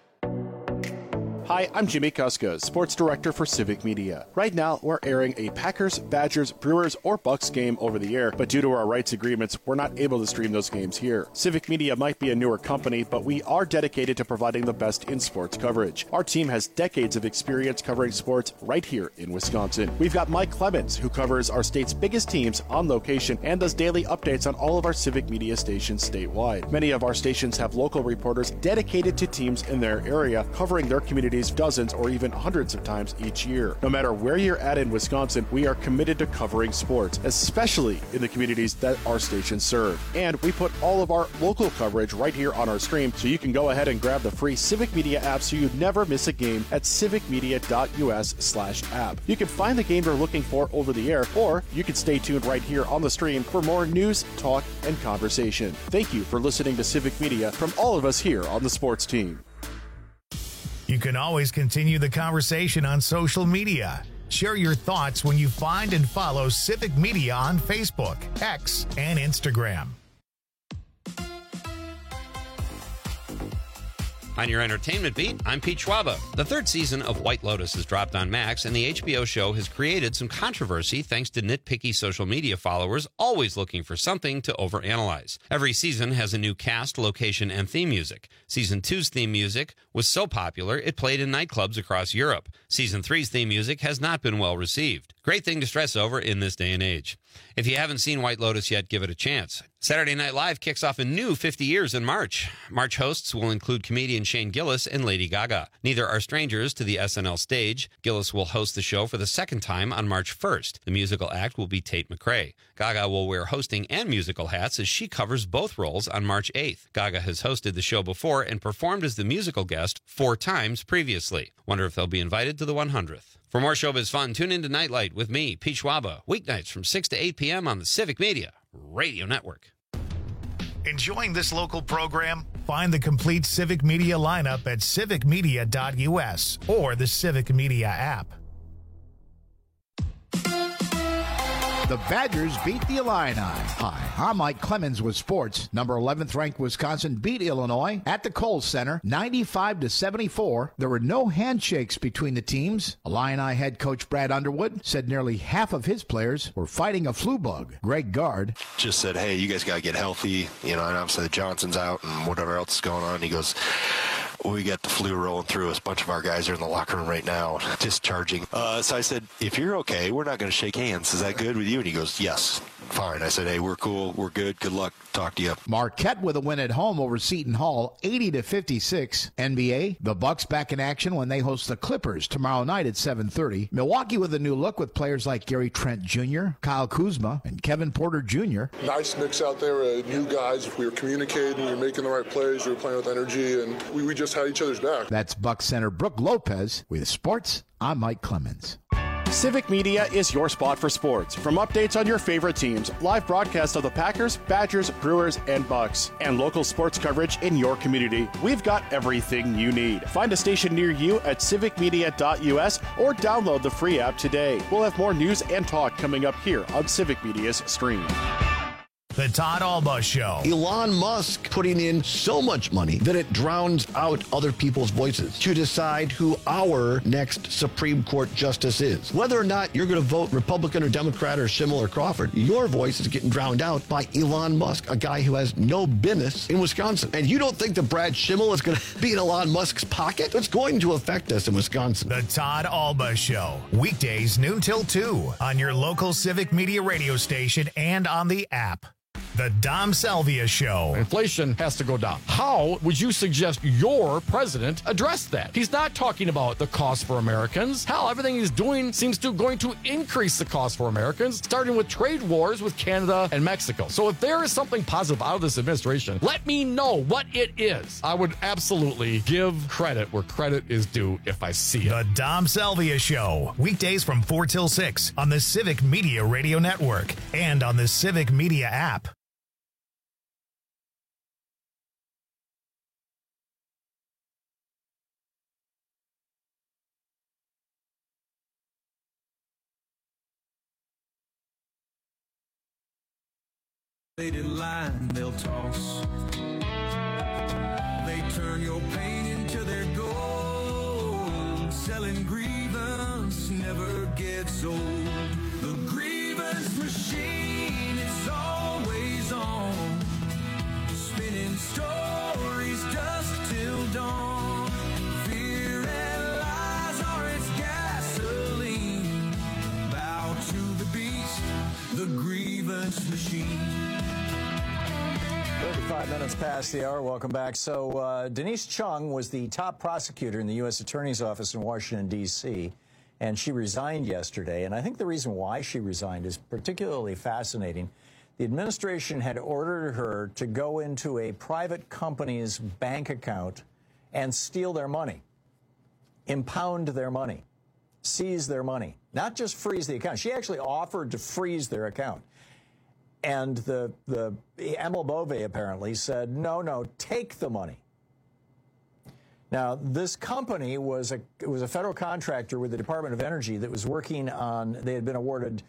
Speaker 1: Hi, I'm Jimmy Kuska, Sports Director for Civic Media. Right now, we're airing a Packers, Badgers, Brewers, or Bucks game over the air, but due to our rights agreements, we're not able to stream those games here. Civic Media might be a newer company, but we are dedicated to providing the best in sports coverage. Our team has decades of experience covering sports right here in Wisconsin. We've got Mike Clemens, who covers our state's biggest teams on location and does daily updates on all of our Civic Media stations statewide. Many of our stations have local reporters dedicated to teams in their area, covering their communities dozens or even hundreds of times each year. No matter where you're at in Wisconsin, we are committed to covering sports, especially in the communities that our stations serve. And we put all of our local coverage right here on our stream, so you can go ahead and grab the free Civic Media app so you never miss a game at civicmedia.us/app. You can find the game you're looking for over the air, or you can stay tuned right here on the stream for more news, talk, and conversation. Thank you for listening to Civic Media from all of us here on the sports team.
Speaker 6: You can always continue the conversation on social media. Share your thoughts when you find and follow Civic Media on Facebook, X, and Instagram.
Speaker 12: On your entertainment beat, I'm Pete Schwaba. The third season of White Lotus has dropped on Max, and the HBO show has created some controversy thanks to nitpicky social media followers always looking for something to overanalyze. Every season has a new cast, location, and theme music. Season 2's theme music was so popular it played in nightclubs across Europe. Season 3's theme music has not been well received. Great thing to stress over in this day and age. If you haven't seen White Lotus yet, give it a chance. Saturday Night Live kicks off a new 50 years in March. March hosts will include comedian Shane Gillis and Lady Gaga. Neither are strangers to the SNL stage. Gillis will host the show for the second time on March 1st. The musical act will be Tate McRae. Gaga will wear hosting and musical hats as she covers both roles on March 8th. Gaga has hosted the show before and performed as the musical guest 4 times previously. Wonder if they'll be invited to the 100th. For more showbiz fun, tune in to Nightlight with me, Pete Schwaba, weeknights from 6 to 8 p.m. on the Civic Media Radio Network.
Speaker 6: Enjoying this local program? Find the complete Civic Media lineup at civicmedia.us or the Civic Media app.
Speaker 9: The Badgers beat the Illini. Hi, I'm Mike Clemens with sports. Number 11th ranked Wisconsin beat Illinois at the Kohl Center 95-74. There were no handshakes between the teams. Illini head coach Brad Underwood said nearly half of his players were fighting a flu bug. Greg Gard
Speaker 2: just said, hey, you guys got to get healthy. And obviously Johnson's out and whatever else is going on. He goes, we got the flu rolling through us. A bunch of our guys are in the locker room right now, discharging. So I said, if you're okay, we're not going to shake hands. Is that good with you? And he goes, yes, fine. I said, hey, we're cool. We're good. Good luck. Talk to you.
Speaker 9: Marquette with a win at home over Seton Hall, 80-56. NBA, the Bucks back in action when they host the Clippers tomorrow night at 7:30. Milwaukee with a new look with players like Gary Trent Jr., Kyle Kuzma, and Kevin Porter Jr.
Speaker 11: Nice mix out there. New guys. We were communicating. We were making the right plays. We were playing with energy, and we just had each other's back.
Speaker 9: That's Bucks center Brooke Lopez with sports. I'm Mike Clemens.
Speaker 1: Civic Media is your spot for sports. From updates on your favorite teams, live broadcasts of the Packers, Badgers, Brewers, and Bucks, and local sports coverage in your community, we've got everything you need. Find a station near you at civicmedia.us or download the free app today. We'll have more news and talk coming up here on Civic Media's stream.
Speaker 6: The Todd Alba Show.
Speaker 16: Elon Musk putting in so much money that it drowns out other people's voices to decide who our next Supreme Court justice is. Whether or not you're going to vote Republican or Democrat or Schimmel or Crawford, your voice is getting drowned out by Elon Musk, a guy who has no business in Wisconsin. And you don't think that Brad Schimmel is going to be in Elon Musk's pocket? It's going to affect us in Wisconsin.
Speaker 6: The Todd Alba Show. Weekdays noon till 2 on your local Civic Media radio station and on the app. The Dom Salvia Show.
Speaker 5: Inflation has to go down. How would you suggest your president address that? He's not talking about the cost for Americans. Hell, everything he's doing seems to going to increase the cost for Americans, starting with trade wars with Canada and Mexico. So if there is something positive out of this administration, let me know what it is. I would absolutely give credit where credit is due if I see it.
Speaker 6: The Dom Salvia Show. Weekdays from 4 till 6 on the Civic Media Radio Network and on the Civic Media app.
Speaker 23: Line they'll toss. They turn your pain into their gold. Selling grievance never gets old. The grievance machine is always on. Spinning stories dusk till dawn. Fear and lies are its gasoline. Bow to the beast, the grievance machine.
Speaker 14: 35 minutes past the hour. Welcome back. So Denise Chung was the top prosecutor in the U.S. Attorney's Office in Washington, D.C., and she resigned yesterday. And I think the reason why she resigned is particularly fascinating. The administration had ordered her to go into a private company's bank account and steal their money, impound their money, seize their money, not just freeze the account. She actually offered to freeze their account. And the Emil Bove apparently said, no, take the money. Now, this company was a federal contractor with the Department of Energy that was working on, they had been awarded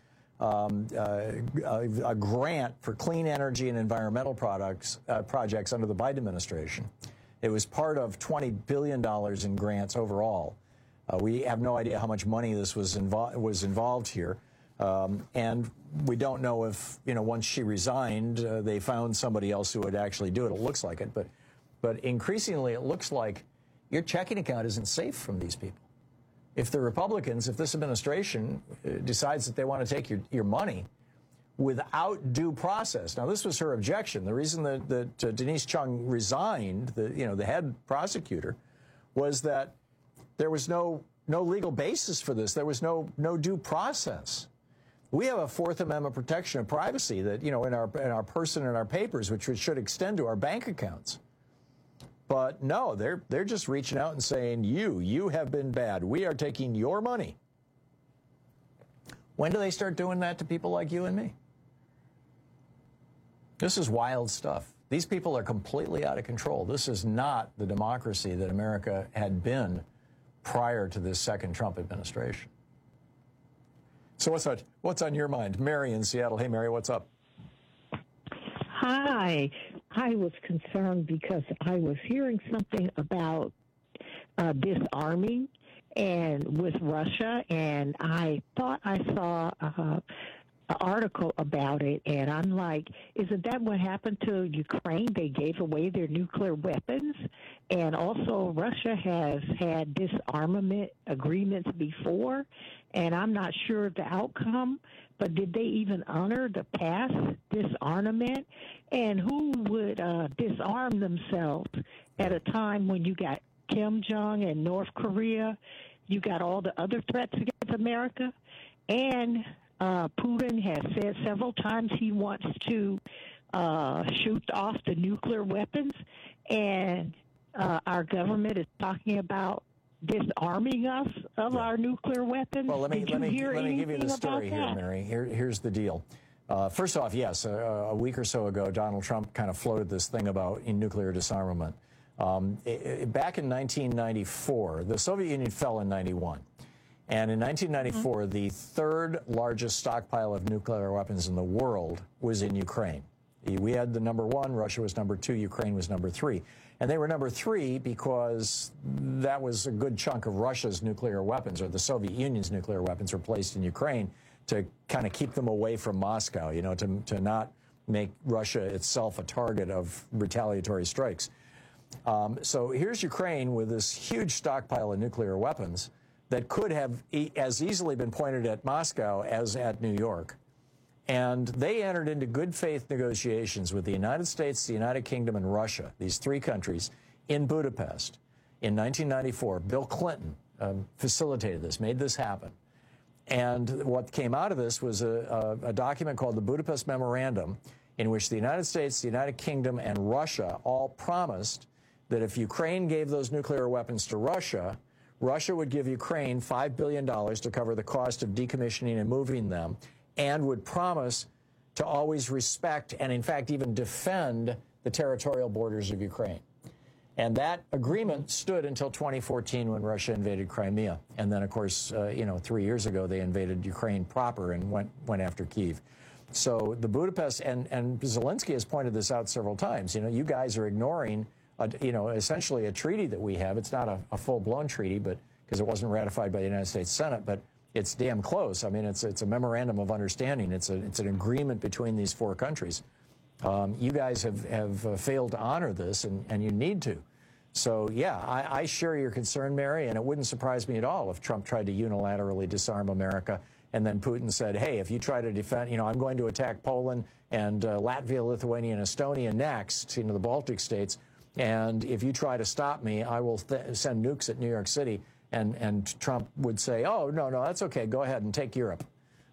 Speaker 14: a grant for clean energy and environmental projects under the Biden administration. It was part of $20 billion in grants overall. We have no idea how much money this was involved here. And we don't know if, once she resigned, they found somebody else who would actually do it. It looks like it. But increasingly, it looks like your checking account isn't safe from these people. If the Republicans, if this administration decides that they want to take your money without due process. Now, this was her objection. The reason that Denise Chung resigned, the head prosecutor, was that there was no legal basis for this. There was no due process. We have a Fourth Amendment protection of privacy that, in our person and our papers, which should extend to our bank accounts. But no, they're just reaching out and saying, you have been bad. We are taking your money. When do they start doing that to people like you and me? This is wild stuff. These people are completely out of control. This is not the democracy that America had been prior to this second Trump administration. So what's on your mind? Mary in Seattle. Hey, Mary, what's up?
Speaker 10: Hi. I was concerned because I was hearing something about disarming and with Russia, and I thought I saw an article about it, and I'm like, isn't that what happened to Ukraine? They gave away their nuclear weapons, and also Russia has had disarmament agreements before, and I'm not sure of the outcome, but did they even honor the past disarmament? And who would disarm themselves at a time when you got Kim Jong and North Korea, you got all the other threats against America, and Putin has said several times he wants to shoot off the nuclear weapons, and our government is talking about disarming us of our nuclear weapons.
Speaker 14: Well, let me give you the story here, Mary. Here's the deal. First off, yes, a week or so ago, Donald Trump kind of floated this thing about nuclear disarmament. Back in 1994, the Soviet Union fell in 91. And in 1994, the third largest stockpile of nuclear weapons in the world was in Ukraine. We had the number one, Russia was number two, Ukraine was number three. And they were number three because that was a good chunk of Russia's nuclear weapons, or the Soviet Union's nuclear weapons, were placed in Ukraine to kind of keep them away from Moscow, to not make Russia itself a target of retaliatory strikes. So here's Ukraine with this huge stockpile of nuclear weapons that could have as easily been pointed at Moscow as at New York. And they entered into good faith negotiations with the United States, the United Kingdom, and Russia, these three countries, in Budapest in 1994. Bill Clinton facilitated this, made this happen. And what came out of this was a document called the Budapest Memorandum, in which the United States, the United Kingdom, and Russia all promised that if Ukraine gave those nuclear weapons to Russia, Russia would give Ukraine $5 billion to cover the cost of decommissioning and moving them, and would promise to always respect and, in fact, even defend the territorial borders of Ukraine. And that agreement stood until 2014 when Russia invaded Crimea. And then, of course, 3 years ago, they invaded Ukraine proper and went after Kyiv. So the Budapest, and Zelensky has pointed this out several times, you guys are ignoring, essentially a treaty that we have. It's not a full-blown treaty, but because it wasn't ratified by the United States Senate, but it's damn close. I mean, it's a memorandum of understanding. It's an agreement between these four countries. You guys have failed to honor this, and you need to. So, yeah, I share your concern, Mary, and it wouldn't surprise me at all if Trump tried to unilaterally disarm America, and then Putin said, hey, if you try to defend, I'm going to attack Poland and Latvia, Lithuania, and Estonia next, the Baltic states, and if you try to stop me, I will send nukes at New York City. And Trump would say, oh, no, that's okay, go ahead and take Europe.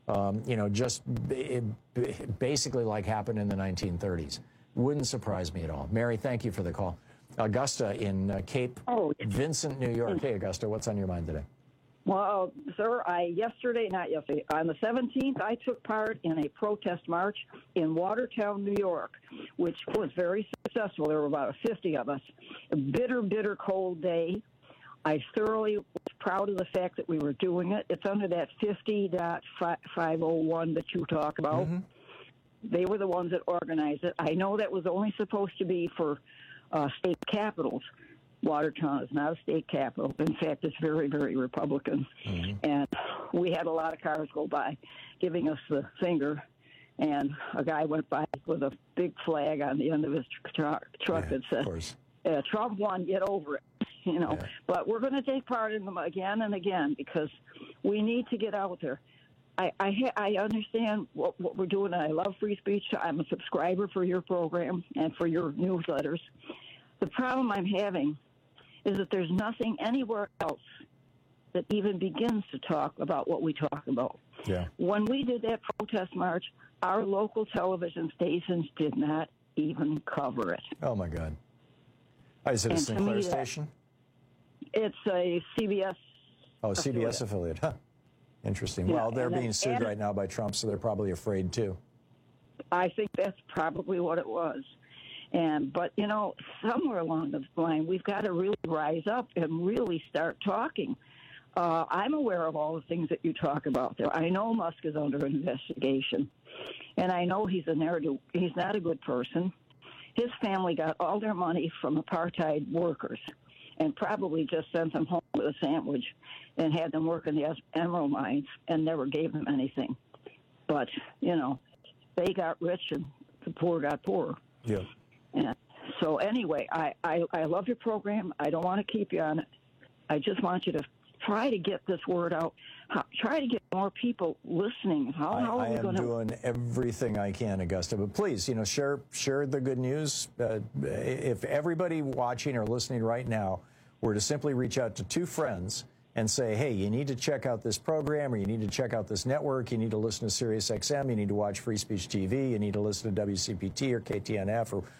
Speaker 14: Basically like happened in the 1930s. Wouldn't surprise me at all. Mary, thank you for the call. Augusta in Cape Vincent, New York. Hey, Augusta, what's on your mind today?
Speaker 15: Well, sir, on the 17th, I took part in a protest march in Watertown, New York, which was very successful. There were about 50 of us. A bitter, bitter cold day. I thoroughly was proud of the fact that we were doing it. It's under that 50.501 that you talk about. Mm-hmm. They were the ones that organized it. I know that was only supposed to be for state capitals. Watertown is not a state capital. In fact, it's very, very Republican. Mm-hmm. And we had a lot of cars go by giving us the finger. And a guy went by with a big flag on the end of his truck that said, Trump won, get over it. Yeah. But we're going to take part in them again and again because we need to get out there. I understand what we're doing, and I love free speech. I'm a subscriber for your program and for your newsletters. The problem I'm having is that there's nothing anywhere else that even begins to talk about what we talk about. Yeah. When we did that protest march, our local television stations did not even cover it.
Speaker 14: Oh, my God. Is it a Sinclair station?
Speaker 15: It's a CBS.
Speaker 14: Oh, CBS affiliate. Huh. Interesting. Yeah, well, they're being sued right now by Trump, so they're probably afraid, too.
Speaker 15: I think that's probably what it was. But, somewhere along the line, we've got to really rise up and really start talking. I'm aware of all the things that you talk about there. I know Musk is under investigation, and I know he's not a good person. His family got all their money from apartheid workers and probably just sent them home with a sandwich and had them work in the emerald mines and never gave them anything. But, they got rich and the poor got poorer.
Speaker 14: Yeah.
Speaker 15: And so anyway, I love your program. I don't want to keep you on it. I just want you to try to get this word out. Try to get more people listening. How are we going to...
Speaker 14: I am doing everything I can, Augusta. But please, share the good news. If everybody watching or listening right now were to simply reach out to two friends and say, hey, you need to check out this program, or you need to check out this network, you need to listen to Sirius XM, you need to watch Free Speech TV, you need to listen to WCPT or KTNF or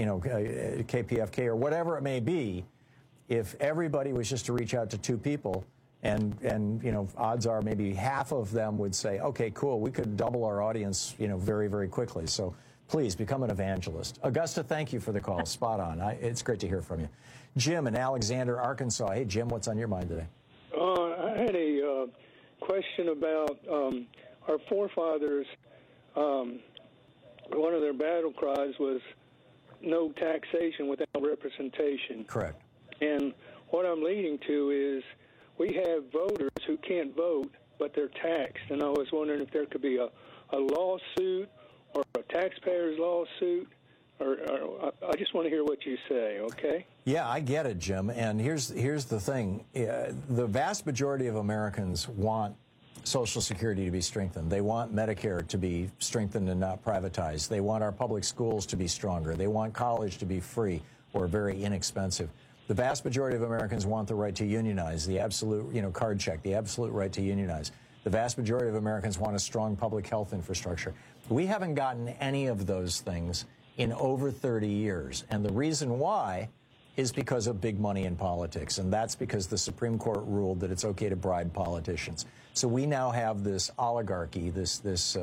Speaker 14: KPFK or whatever it may be, if everybody was just to reach out to two people, and odds are maybe half of them would say, okay, cool, we could double our audience, very, very quickly. So please become an evangelist. Augusta, thank you for the call. Spot on. It's great to hear from you. Jim in Alexander, Arkansas. Hey, Jim, what's on your mind today?
Speaker 17: I had a question about our forefathers. One of their battle cries was no taxation without representation.
Speaker 14: Correct.
Speaker 17: And what I'm leading to is we have voters who can't vote, but they're taxed. And I was wondering if there could be a lawsuit or a taxpayer's lawsuit. Or I just want to hear what you say, okay?
Speaker 14: Yeah, I get it, Jim. And here's the thing. The vast majority of Americans want Social Security to be strengthened. They want Medicare to be strengthened and not privatized. They want our public schools to be stronger. They want college to be free or very inexpensive. The vast majority of Americans want the right to unionize, the absolute, card check, the absolute right to unionize. The vast majority of Americans want a strong public health infrastructure. We haven't gotten any of those things in over 30 years. And the reason why is because of big money in politics. And that's because the Supreme Court ruled that it's okay to bribe politicians. So we now have this oligarchy, this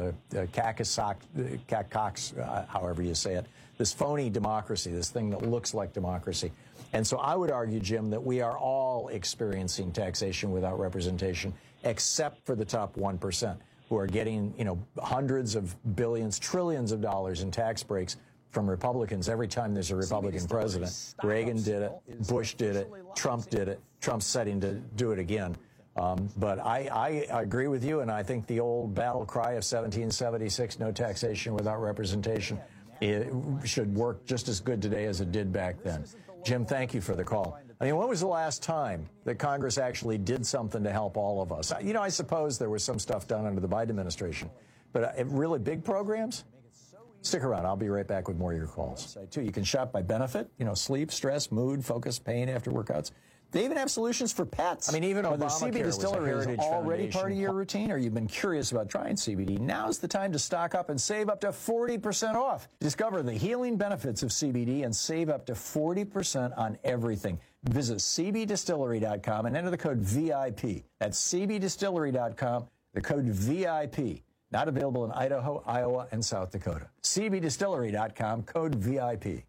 Speaker 14: cacacox, however you say it, this phony democracy, this thing that looks like democracy. And so I would argue, Jim, that we are all experiencing taxation without representation, except for the top 1%, who are getting, hundreds of billions, trillions of dollars in tax breaks from Republicans every time there's a Republican president. Reagan did it, Bush did it, Trump did it, Trump's setting to do it again. But I agree with you, and I think the old battle cry of 1776, no taxation without representation, it should work just as good today as it did back then. Jim, thank you for the call. I mean, when was the last time that Congress actually did something to help all of us? I suppose there was some stuff done under the Biden administration, but really big programs? Stick around. I'll be right back with more of your calls. Too, you can shop by benefit, sleep, stress, mood, focus, pain after workouts. They even have solutions for pets. I mean, even Obamacare, the CB Distillery is already part of your routine, or you've been curious about trying CBD. Now's the time to stock up and save up to 40% off. Discover the healing benefits of CBD and save up to 40% on everything. Visit cbdistillery.com and enter the code VIP. That's cbdistillery.com, the code VIP. Not available in Idaho, Iowa, and South Dakota. cbdistillery.com, code VIP.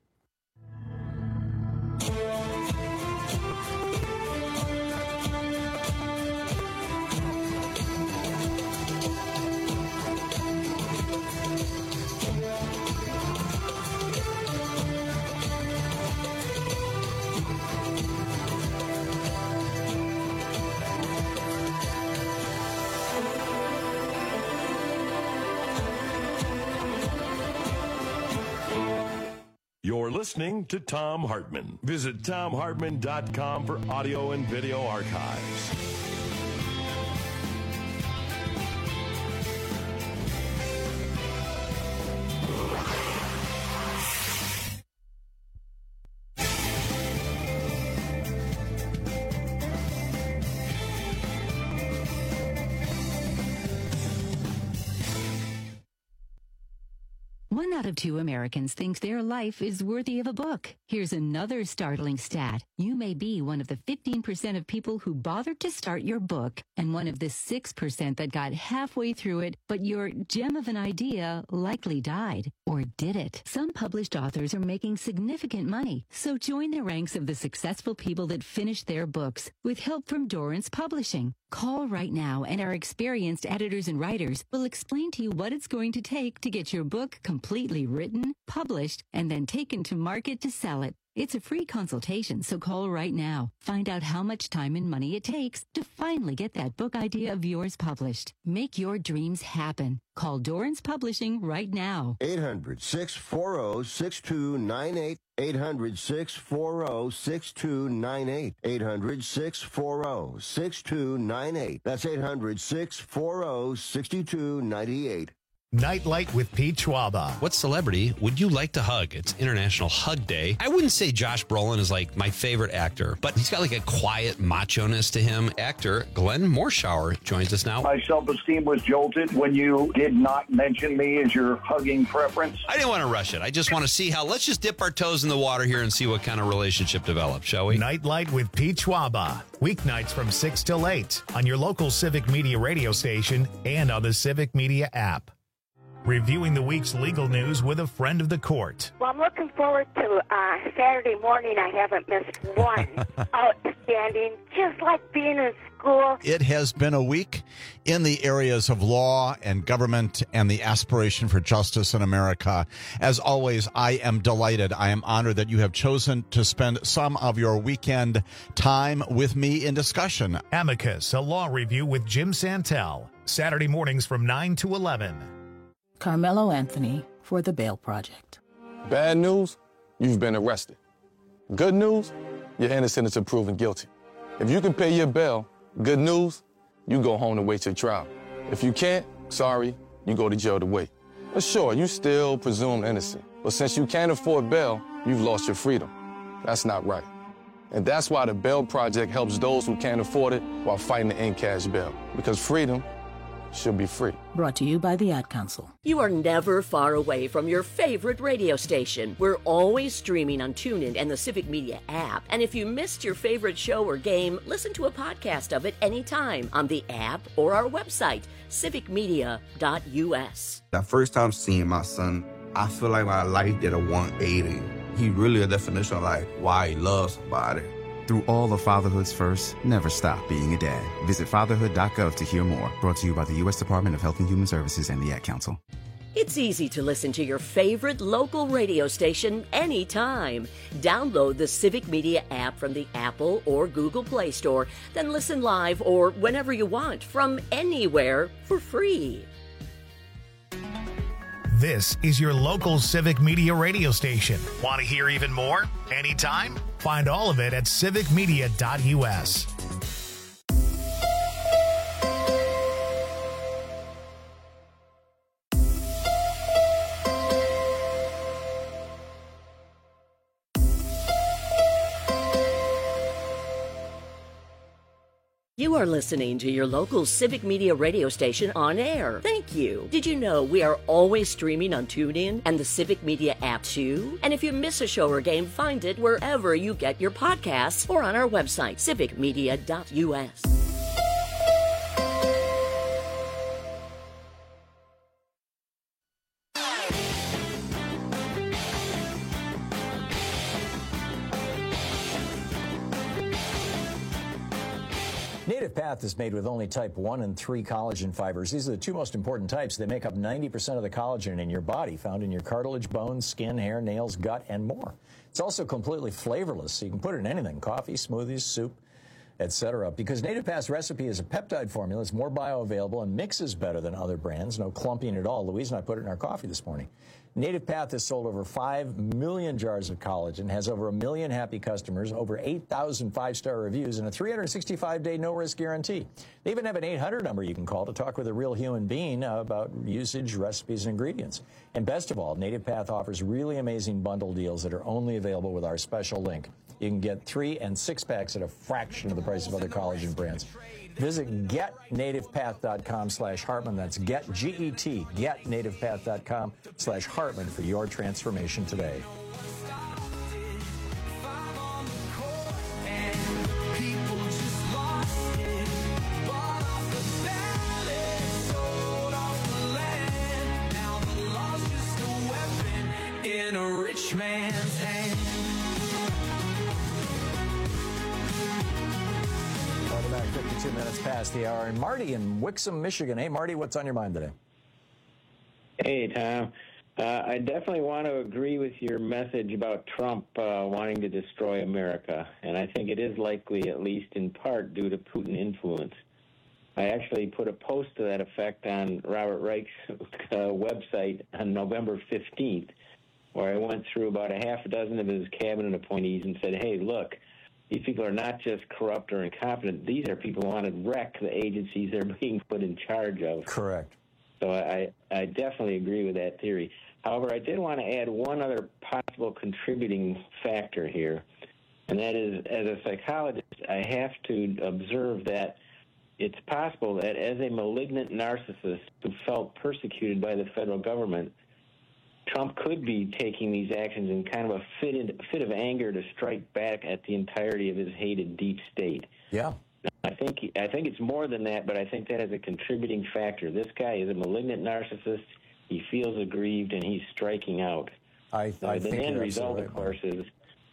Speaker 13: You're listening to Thom Hartmann. Visit ThomHartmann.com for audio and video archives.
Speaker 7: One out of two Americans thinks their life is worthy of a book. Here's another startling stat. You may be one of the 15% of people who bothered to start your book and one of the 6% that got halfway through it, but your gem of an idea likely died. Or did it? Some published authors are making significant money, so join the ranks of the successful people that finished their books with help from Dorrance Publishing. Call right now and our experienced editors and writers will explain to you what it's going to take to get your book completely written, published, and then taken to market to sell it. It's a free consultation, so call right now. Find out how much time and money it takes to finally get that book idea of yours published. Make your dreams happen. Call Dorrance Publishing right now.
Speaker 4: 800-640-6298. 800-640-6298. 800-640-6298. That's 800-640-6298.
Speaker 6: Nightlight with Pete Schwaba.
Speaker 12: What celebrity would you like to hug? It's International Hug Day. I wouldn't say Josh Brolin is like my favorite actor, but he's got like a quiet macho-ness to him. Actor Glenn Morshower joins us now.
Speaker 8: My self-esteem was jolted when you did not mention me as your hugging preference.
Speaker 12: I didn't want to rush it. I just want to see how, let's just dip our toes in the water here and see what kind of relationship develops, shall we?
Speaker 6: Nightlight with Pete Schwaba. Weeknights from 6 till 8 on your local Civic Media radio station and on the Civic Media app. Reviewing the week's legal news with a friend of the court.
Speaker 19: Well, I'm looking forward to Saturday morning. I haven't missed one. Outstanding, just like being in school.
Speaker 24: It has been a week in the areas of law and government and the aspiration for justice in America. As always, I am delighted. I am honored that you have chosen to spend some of your weekend time with me in discussion.
Speaker 6: Amicus, a law review with Jim Santel. Saturday mornings from 9 to 11.
Speaker 25: Carmelo Anthony for The Bail Project.
Speaker 26: Bad news, you've been arrested. Good news, you're innocent until proven guilty. If you can pay your bail, good news, you go home to wait your trial. If you can't, sorry, you go to jail to wait. But sure, you still presume innocent. But since you can't afford bail, you've lost your freedom. That's not right. And that's why the Bail Project helps those who can't afford it while fighting to end cash bail. Because freedom should be free.
Speaker 25: Brought to you by the Ad Council.
Speaker 2: You are never far away from your favorite radio station. We're always streaming on TuneIn and the Civic Media app. And if you missed your favorite show or game, listen to a podcast of it anytime on the app or our website, civicmedia.us.
Speaker 3: That first time seeing my son, I feel like my life did a 180. He really a definition of like why he loves somebody.
Speaker 18: Through all of fatherhood's first, never stop being a dad. Visit fatherhood.gov to hear more. Brought to you by the U.S. Department of Health and Human Services and the Ad Council.
Speaker 2: It's easy to listen to your favorite local radio station anytime. Download the Civic Media app from the Apple or Google Play Store, then listen live or whenever you want from anywhere for free.
Speaker 6: This is your local Civic Media radio station. Want to hear even more? Anytime? Find all of it at civicmedia.us.
Speaker 2: You are listening to your local Civic Media radio station on air. Thank you. Did you know we are always streaming on TuneIn and the Civic Media app too? And if you miss a show or game, find it wherever you get your podcasts or on our website, civicmedia.us.
Speaker 14: Native Path is made with only type 1 and 3 collagen fibers. These are the two most important types. They make up 90% of the collagen in your body, found in your cartilage, bones, skin, hair, nails, gut, and more. It's also completely flavorless, so you can put it in anything, coffee, smoothies, soup, etc. Because Native Path's recipe is a peptide formula. It's more bioavailable and mixes better than other brands. No clumping at all. Louise and I put it in our coffee this morning. Native Path has sold over 5 million jars of collagen, has over 1 million happy customers, over 8,000 five-star reviews, and a 365-day no-risk guarantee. They even have an 800 number you can call to talk with a real human being about usage, recipes, and ingredients. And best of all, Native Path offers really amazing bundle deals that are only available with our special link. You can get 3 and 6 packs at a fraction of the price of other collagen brands. Visit getnativepath.com/Hartman. That's getnativepath.com/Hartman for your transformation today.
Speaker 23: In a rich man's hand.
Speaker 14: Welcome back, 52 minutes past the hour. And Marty in Wixom, Michigan. Hey, Marty, what's on your mind today?
Speaker 20: Hey, Tom. I definitely want to agree with your message about Trump wanting to destroy America, and I think it is likely, at least in part, due to Putin influence. I actually put a post to that effect on Robert Reich's website on November 15th, where I went through about a half a dozen of his cabinet appointees and said, hey, look, these people are not just corrupt or incompetent. These are people who want to wreck the agencies they're being put in charge of.
Speaker 14: Correct.
Speaker 20: So I definitely agree with that theory. However, I did want to add one other possible contributing factor here, and that is, as a psychologist, I have to observe that it's possible that as a malignant narcissist who felt persecuted by the federal government, Trump could be taking these actions in kind of a fit of anger to strike back at the entirety of his hated deep state.
Speaker 14: Yeah.
Speaker 20: I think it's more than that, but I think that is a contributing factor. This guy is a malignant narcissist. He feels aggrieved, and he's striking out. The end result, of course, is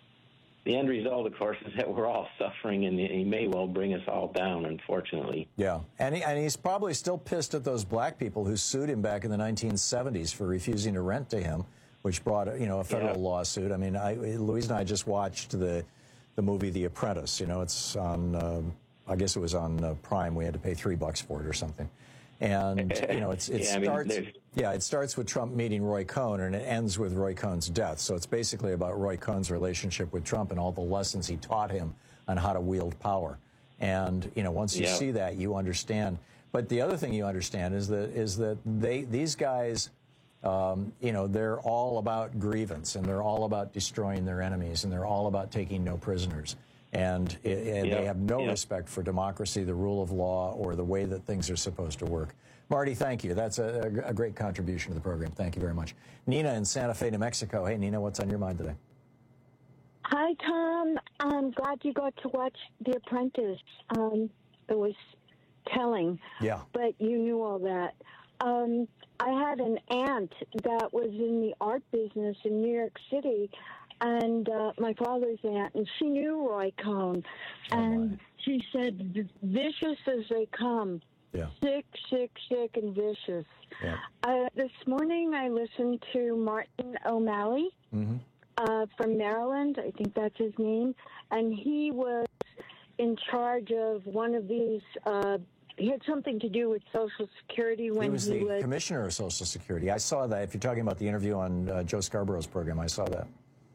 Speaker 20: that we're all suffering, and he may well bring us all down, unfortunately.
Speaker 14: Yeah, and he's probably still pissed at those black people who sued him back in the 1970s for refusing to rent to him, which brought a federal lawsuit. I mean, Louise and I just watched the movie The Apprentice. It's on. I guess it was on Prime. We had to pay $3 for it or something. And it starts with Trump meeting Roy Cohn, and it ends with Roy Cohn's death. So it's basically about Roy Cohn's relationship with Trump and all the lessons he taught him on how to wield power. And, once you see that, you understand. But the other thing you understand is that these guys, they're all about grievance, and they're all about destroying their enemies, and they're all about taking no prisoners. And they have no respect for democracy, the rule of law, or the way that things are supposed to work. Marty, thank you. That's a great contribution to the program. Thank you very much. Nina in Santa Fe, New Mexico. Hey, Nina, what's on your mind today?
Speaker 1: Hi, Tom. I'm glad you got to watch The Apprentice. It was telling.
Speaker 14: Yeah.
Speaker 1: But you knew all that. I had an aunt that was in the art business in New York City, and my father's aunt, and she knew Roy Cohn. And she said, vicious as they come.
Speaker 14: Yeah.
Speaker 1: Sick, sick, sick, and vicious.
Speaker 14: Yeah.
Speaker 1: This morning I listened to Martin O'Malley. From Maryland, I think that's his name, and he was in charge of one of these. He had something to do with Social Security when
Speaker 14: he was the commissioner of Social Security. I saw that. If you're talking about the interview on Joe Scarborough's program, I saw that.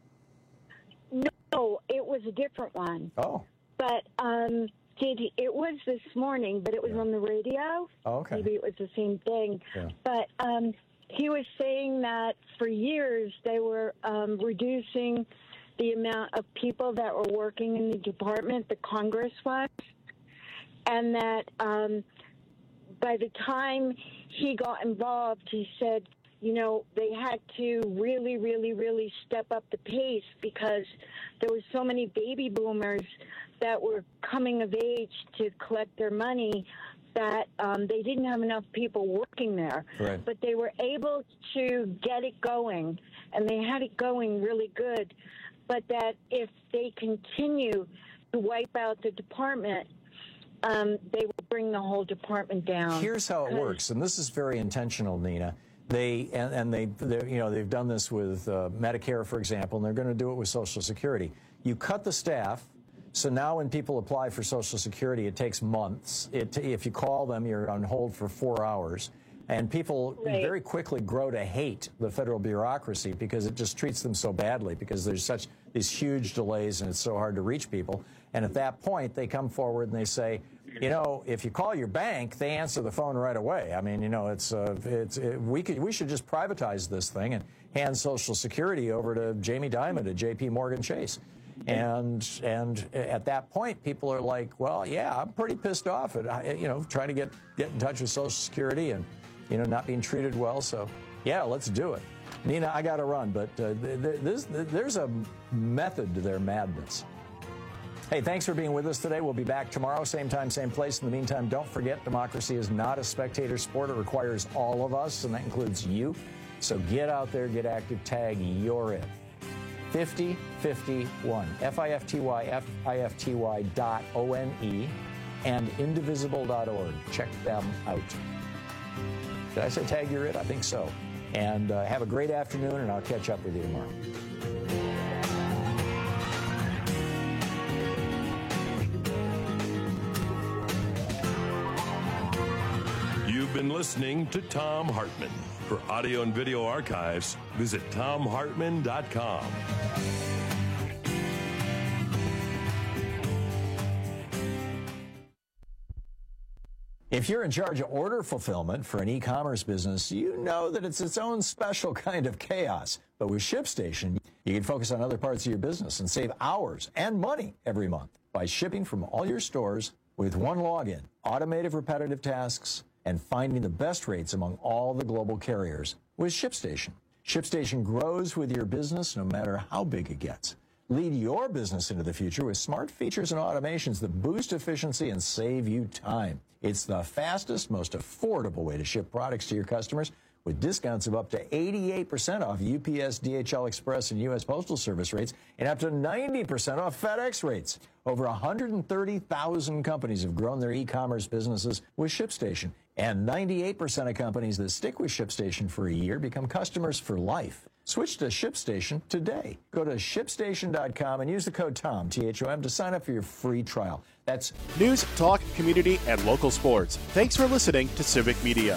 Speaker 1: No, it was a different one.
Speaker 14: Oh,
Speaker 1: but it was this morning, but it was on the radio.
Speaker 14: Oh, okay.
Speaker 1: Maybe it was the same thing.
Speaker 14: Yeah.
Speaker 1: But he was saying that for years they were reducing the amount of people that were working in the department, the Congress was, and that by the time he got involved, he said, they had to really, really, really step up the pace because there were so many baby boomers that were coming of age to collect their money that they didn't have enough people working there.
Speaker 14: Right.
Speaker 1: But they were able to get it going, and they had it going really good. But that if they continue to wipe out the department, they will bring the whole department down.
Speaker 14: Here's how it works, and this is very intentional, Nina. They've done this with Medicare, for example, and they're going to do it with Social Security. You cut the staff. So now when people apply for Social Security, it takes months. If you call them, you're on hold for 4 hours. And people very quickly grow to hate the federal bureaucracy because it just treats them so badly because there's such these huge delays and it's so hard to reach people. And at that point, they come forward and they say, if you call your bank, they answer the phone right away. I mean, we should just privatize this thing and hand Social Security over to Jamie Dimon at J.P. Morgan Chase. And at that point, people are like, well, yeah, I'm pretty pissed off at, trying to get in touch with Social Security and, not being treated well. So, yeah, let's do it. Nina, I got to run, but there's a method to their madness. Hey, thanks for being with us today. We'll be back tomorrow, same time, same place. In the meantime, don't forget, democracy is not a spectator sport. It requires all of us, and that includes you. So get out there, get active, tag, you're it. 5051, FIFTY.ONE, and indivisible.org. Check them out. Did I say tag you're it? I think so. And have a great afternoon, and I'll catch up with you tomorrow.
Speaker 13: You've been listening to Thom Hartmann. For audio and video archives, visit ThomHartmann.com.
Speaker 14: If you're in charge of order fulfillment for an e-commerce business, you know that it's its own special kind of chaos. But with ShipStation, you can focus on other parts of your business and save hours and money every month by shipping from all your stores with one login, automated repetitive tasks, and finding the best rates among all the global carriers with ShipStation. ShipStation grows with your business no matter how big it gets. Lead your business into the future with smart features and automations that boost efficiency and save you time. It's the fastest, most affordable way to ship products to your customers with discounts of up to 88% off UPS, DHL Express, and U.S. Postal Service rates and up to 90% off FedEx rates. Over 130,000 companies have grown their e-commerce businesses with ShipStation. And 98% of companies that stick with ShipStation for a year become customers for life. Switch to ShipStation today. Go to ShipStation.com and use the code TOM, T-H-O-M, to sign up for your free trial. That's
Speaker 9: news, talk, community, and local sports. Thanks for listening to Civic Media.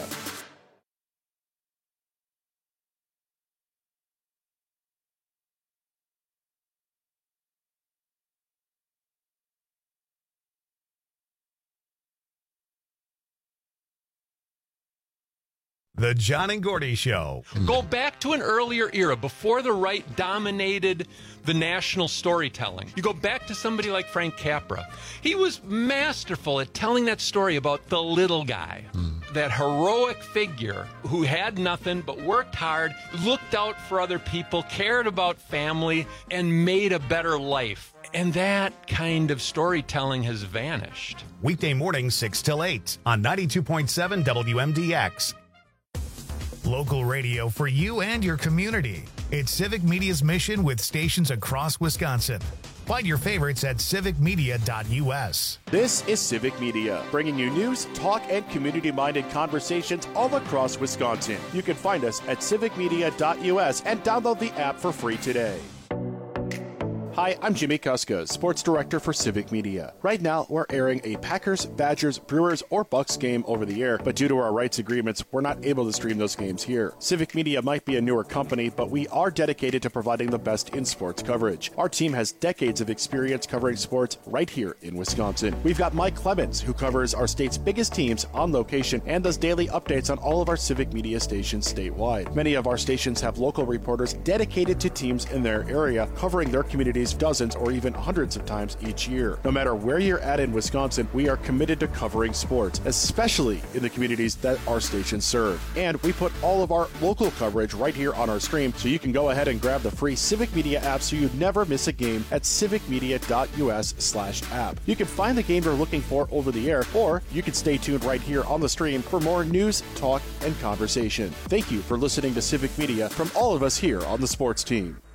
Speaker 6: The John and Gordy Show.
Speaker 5: Go back to an earlier era before the right dominated the national storytelling. You go back to somebody like Frank Capra. He was masterful at telling that story about the little guy, that heroic figure who had nothing but worked hard, looked out for other people, cared about family, and made a better life. And that kind of storytelling has vanished.
Speaker 6: Weekday mornings 6 till 8 on 92.7 WMDX. Local radio for you and your community. It's Civic Media's mission with stations across Wisconsin. Find your favorites at civicmedia.us.
Speaker 9: This is Civic Media, bringing you news, talk, and community-minded conversations all across Wisconsin. You can find us at civicmedia.us and download the app for free today. Hi, I'm Jimmy Kuska, Sports Director for Civic Media. Right now, we're airing a Packers, Badgers, Brewers, or Bucks game over the air, but due to our rights agreements, we're not able to stream those games here. Civic Media might be a newer company, but we are dedicated to providing the best in sports coverage. Our team has decades of experience covering sports right here in Wisconsin. We've got Mike Clemens, who covers our state's biggest teams on location and does daily updates on all of our Civic Media stations statewide. Many of our stations have local reporters dedicated to teams in their area, covering their communities dozens or even hundreds of times each year. No matter where you're at in Wisconsin, we are committed to covering sports, especially in the communities that our stations serve. And we put all of our local coverage right here on our stream, so you can go ahead and grab the free Civic Media app so you never miss a game at civicmedia.us/app. You can find the game you're looking for over the air, or you can stay tuned right here on the stream for more news, talk, and conversation. Thank you for listening to Civic Media from all of us here on the sports team.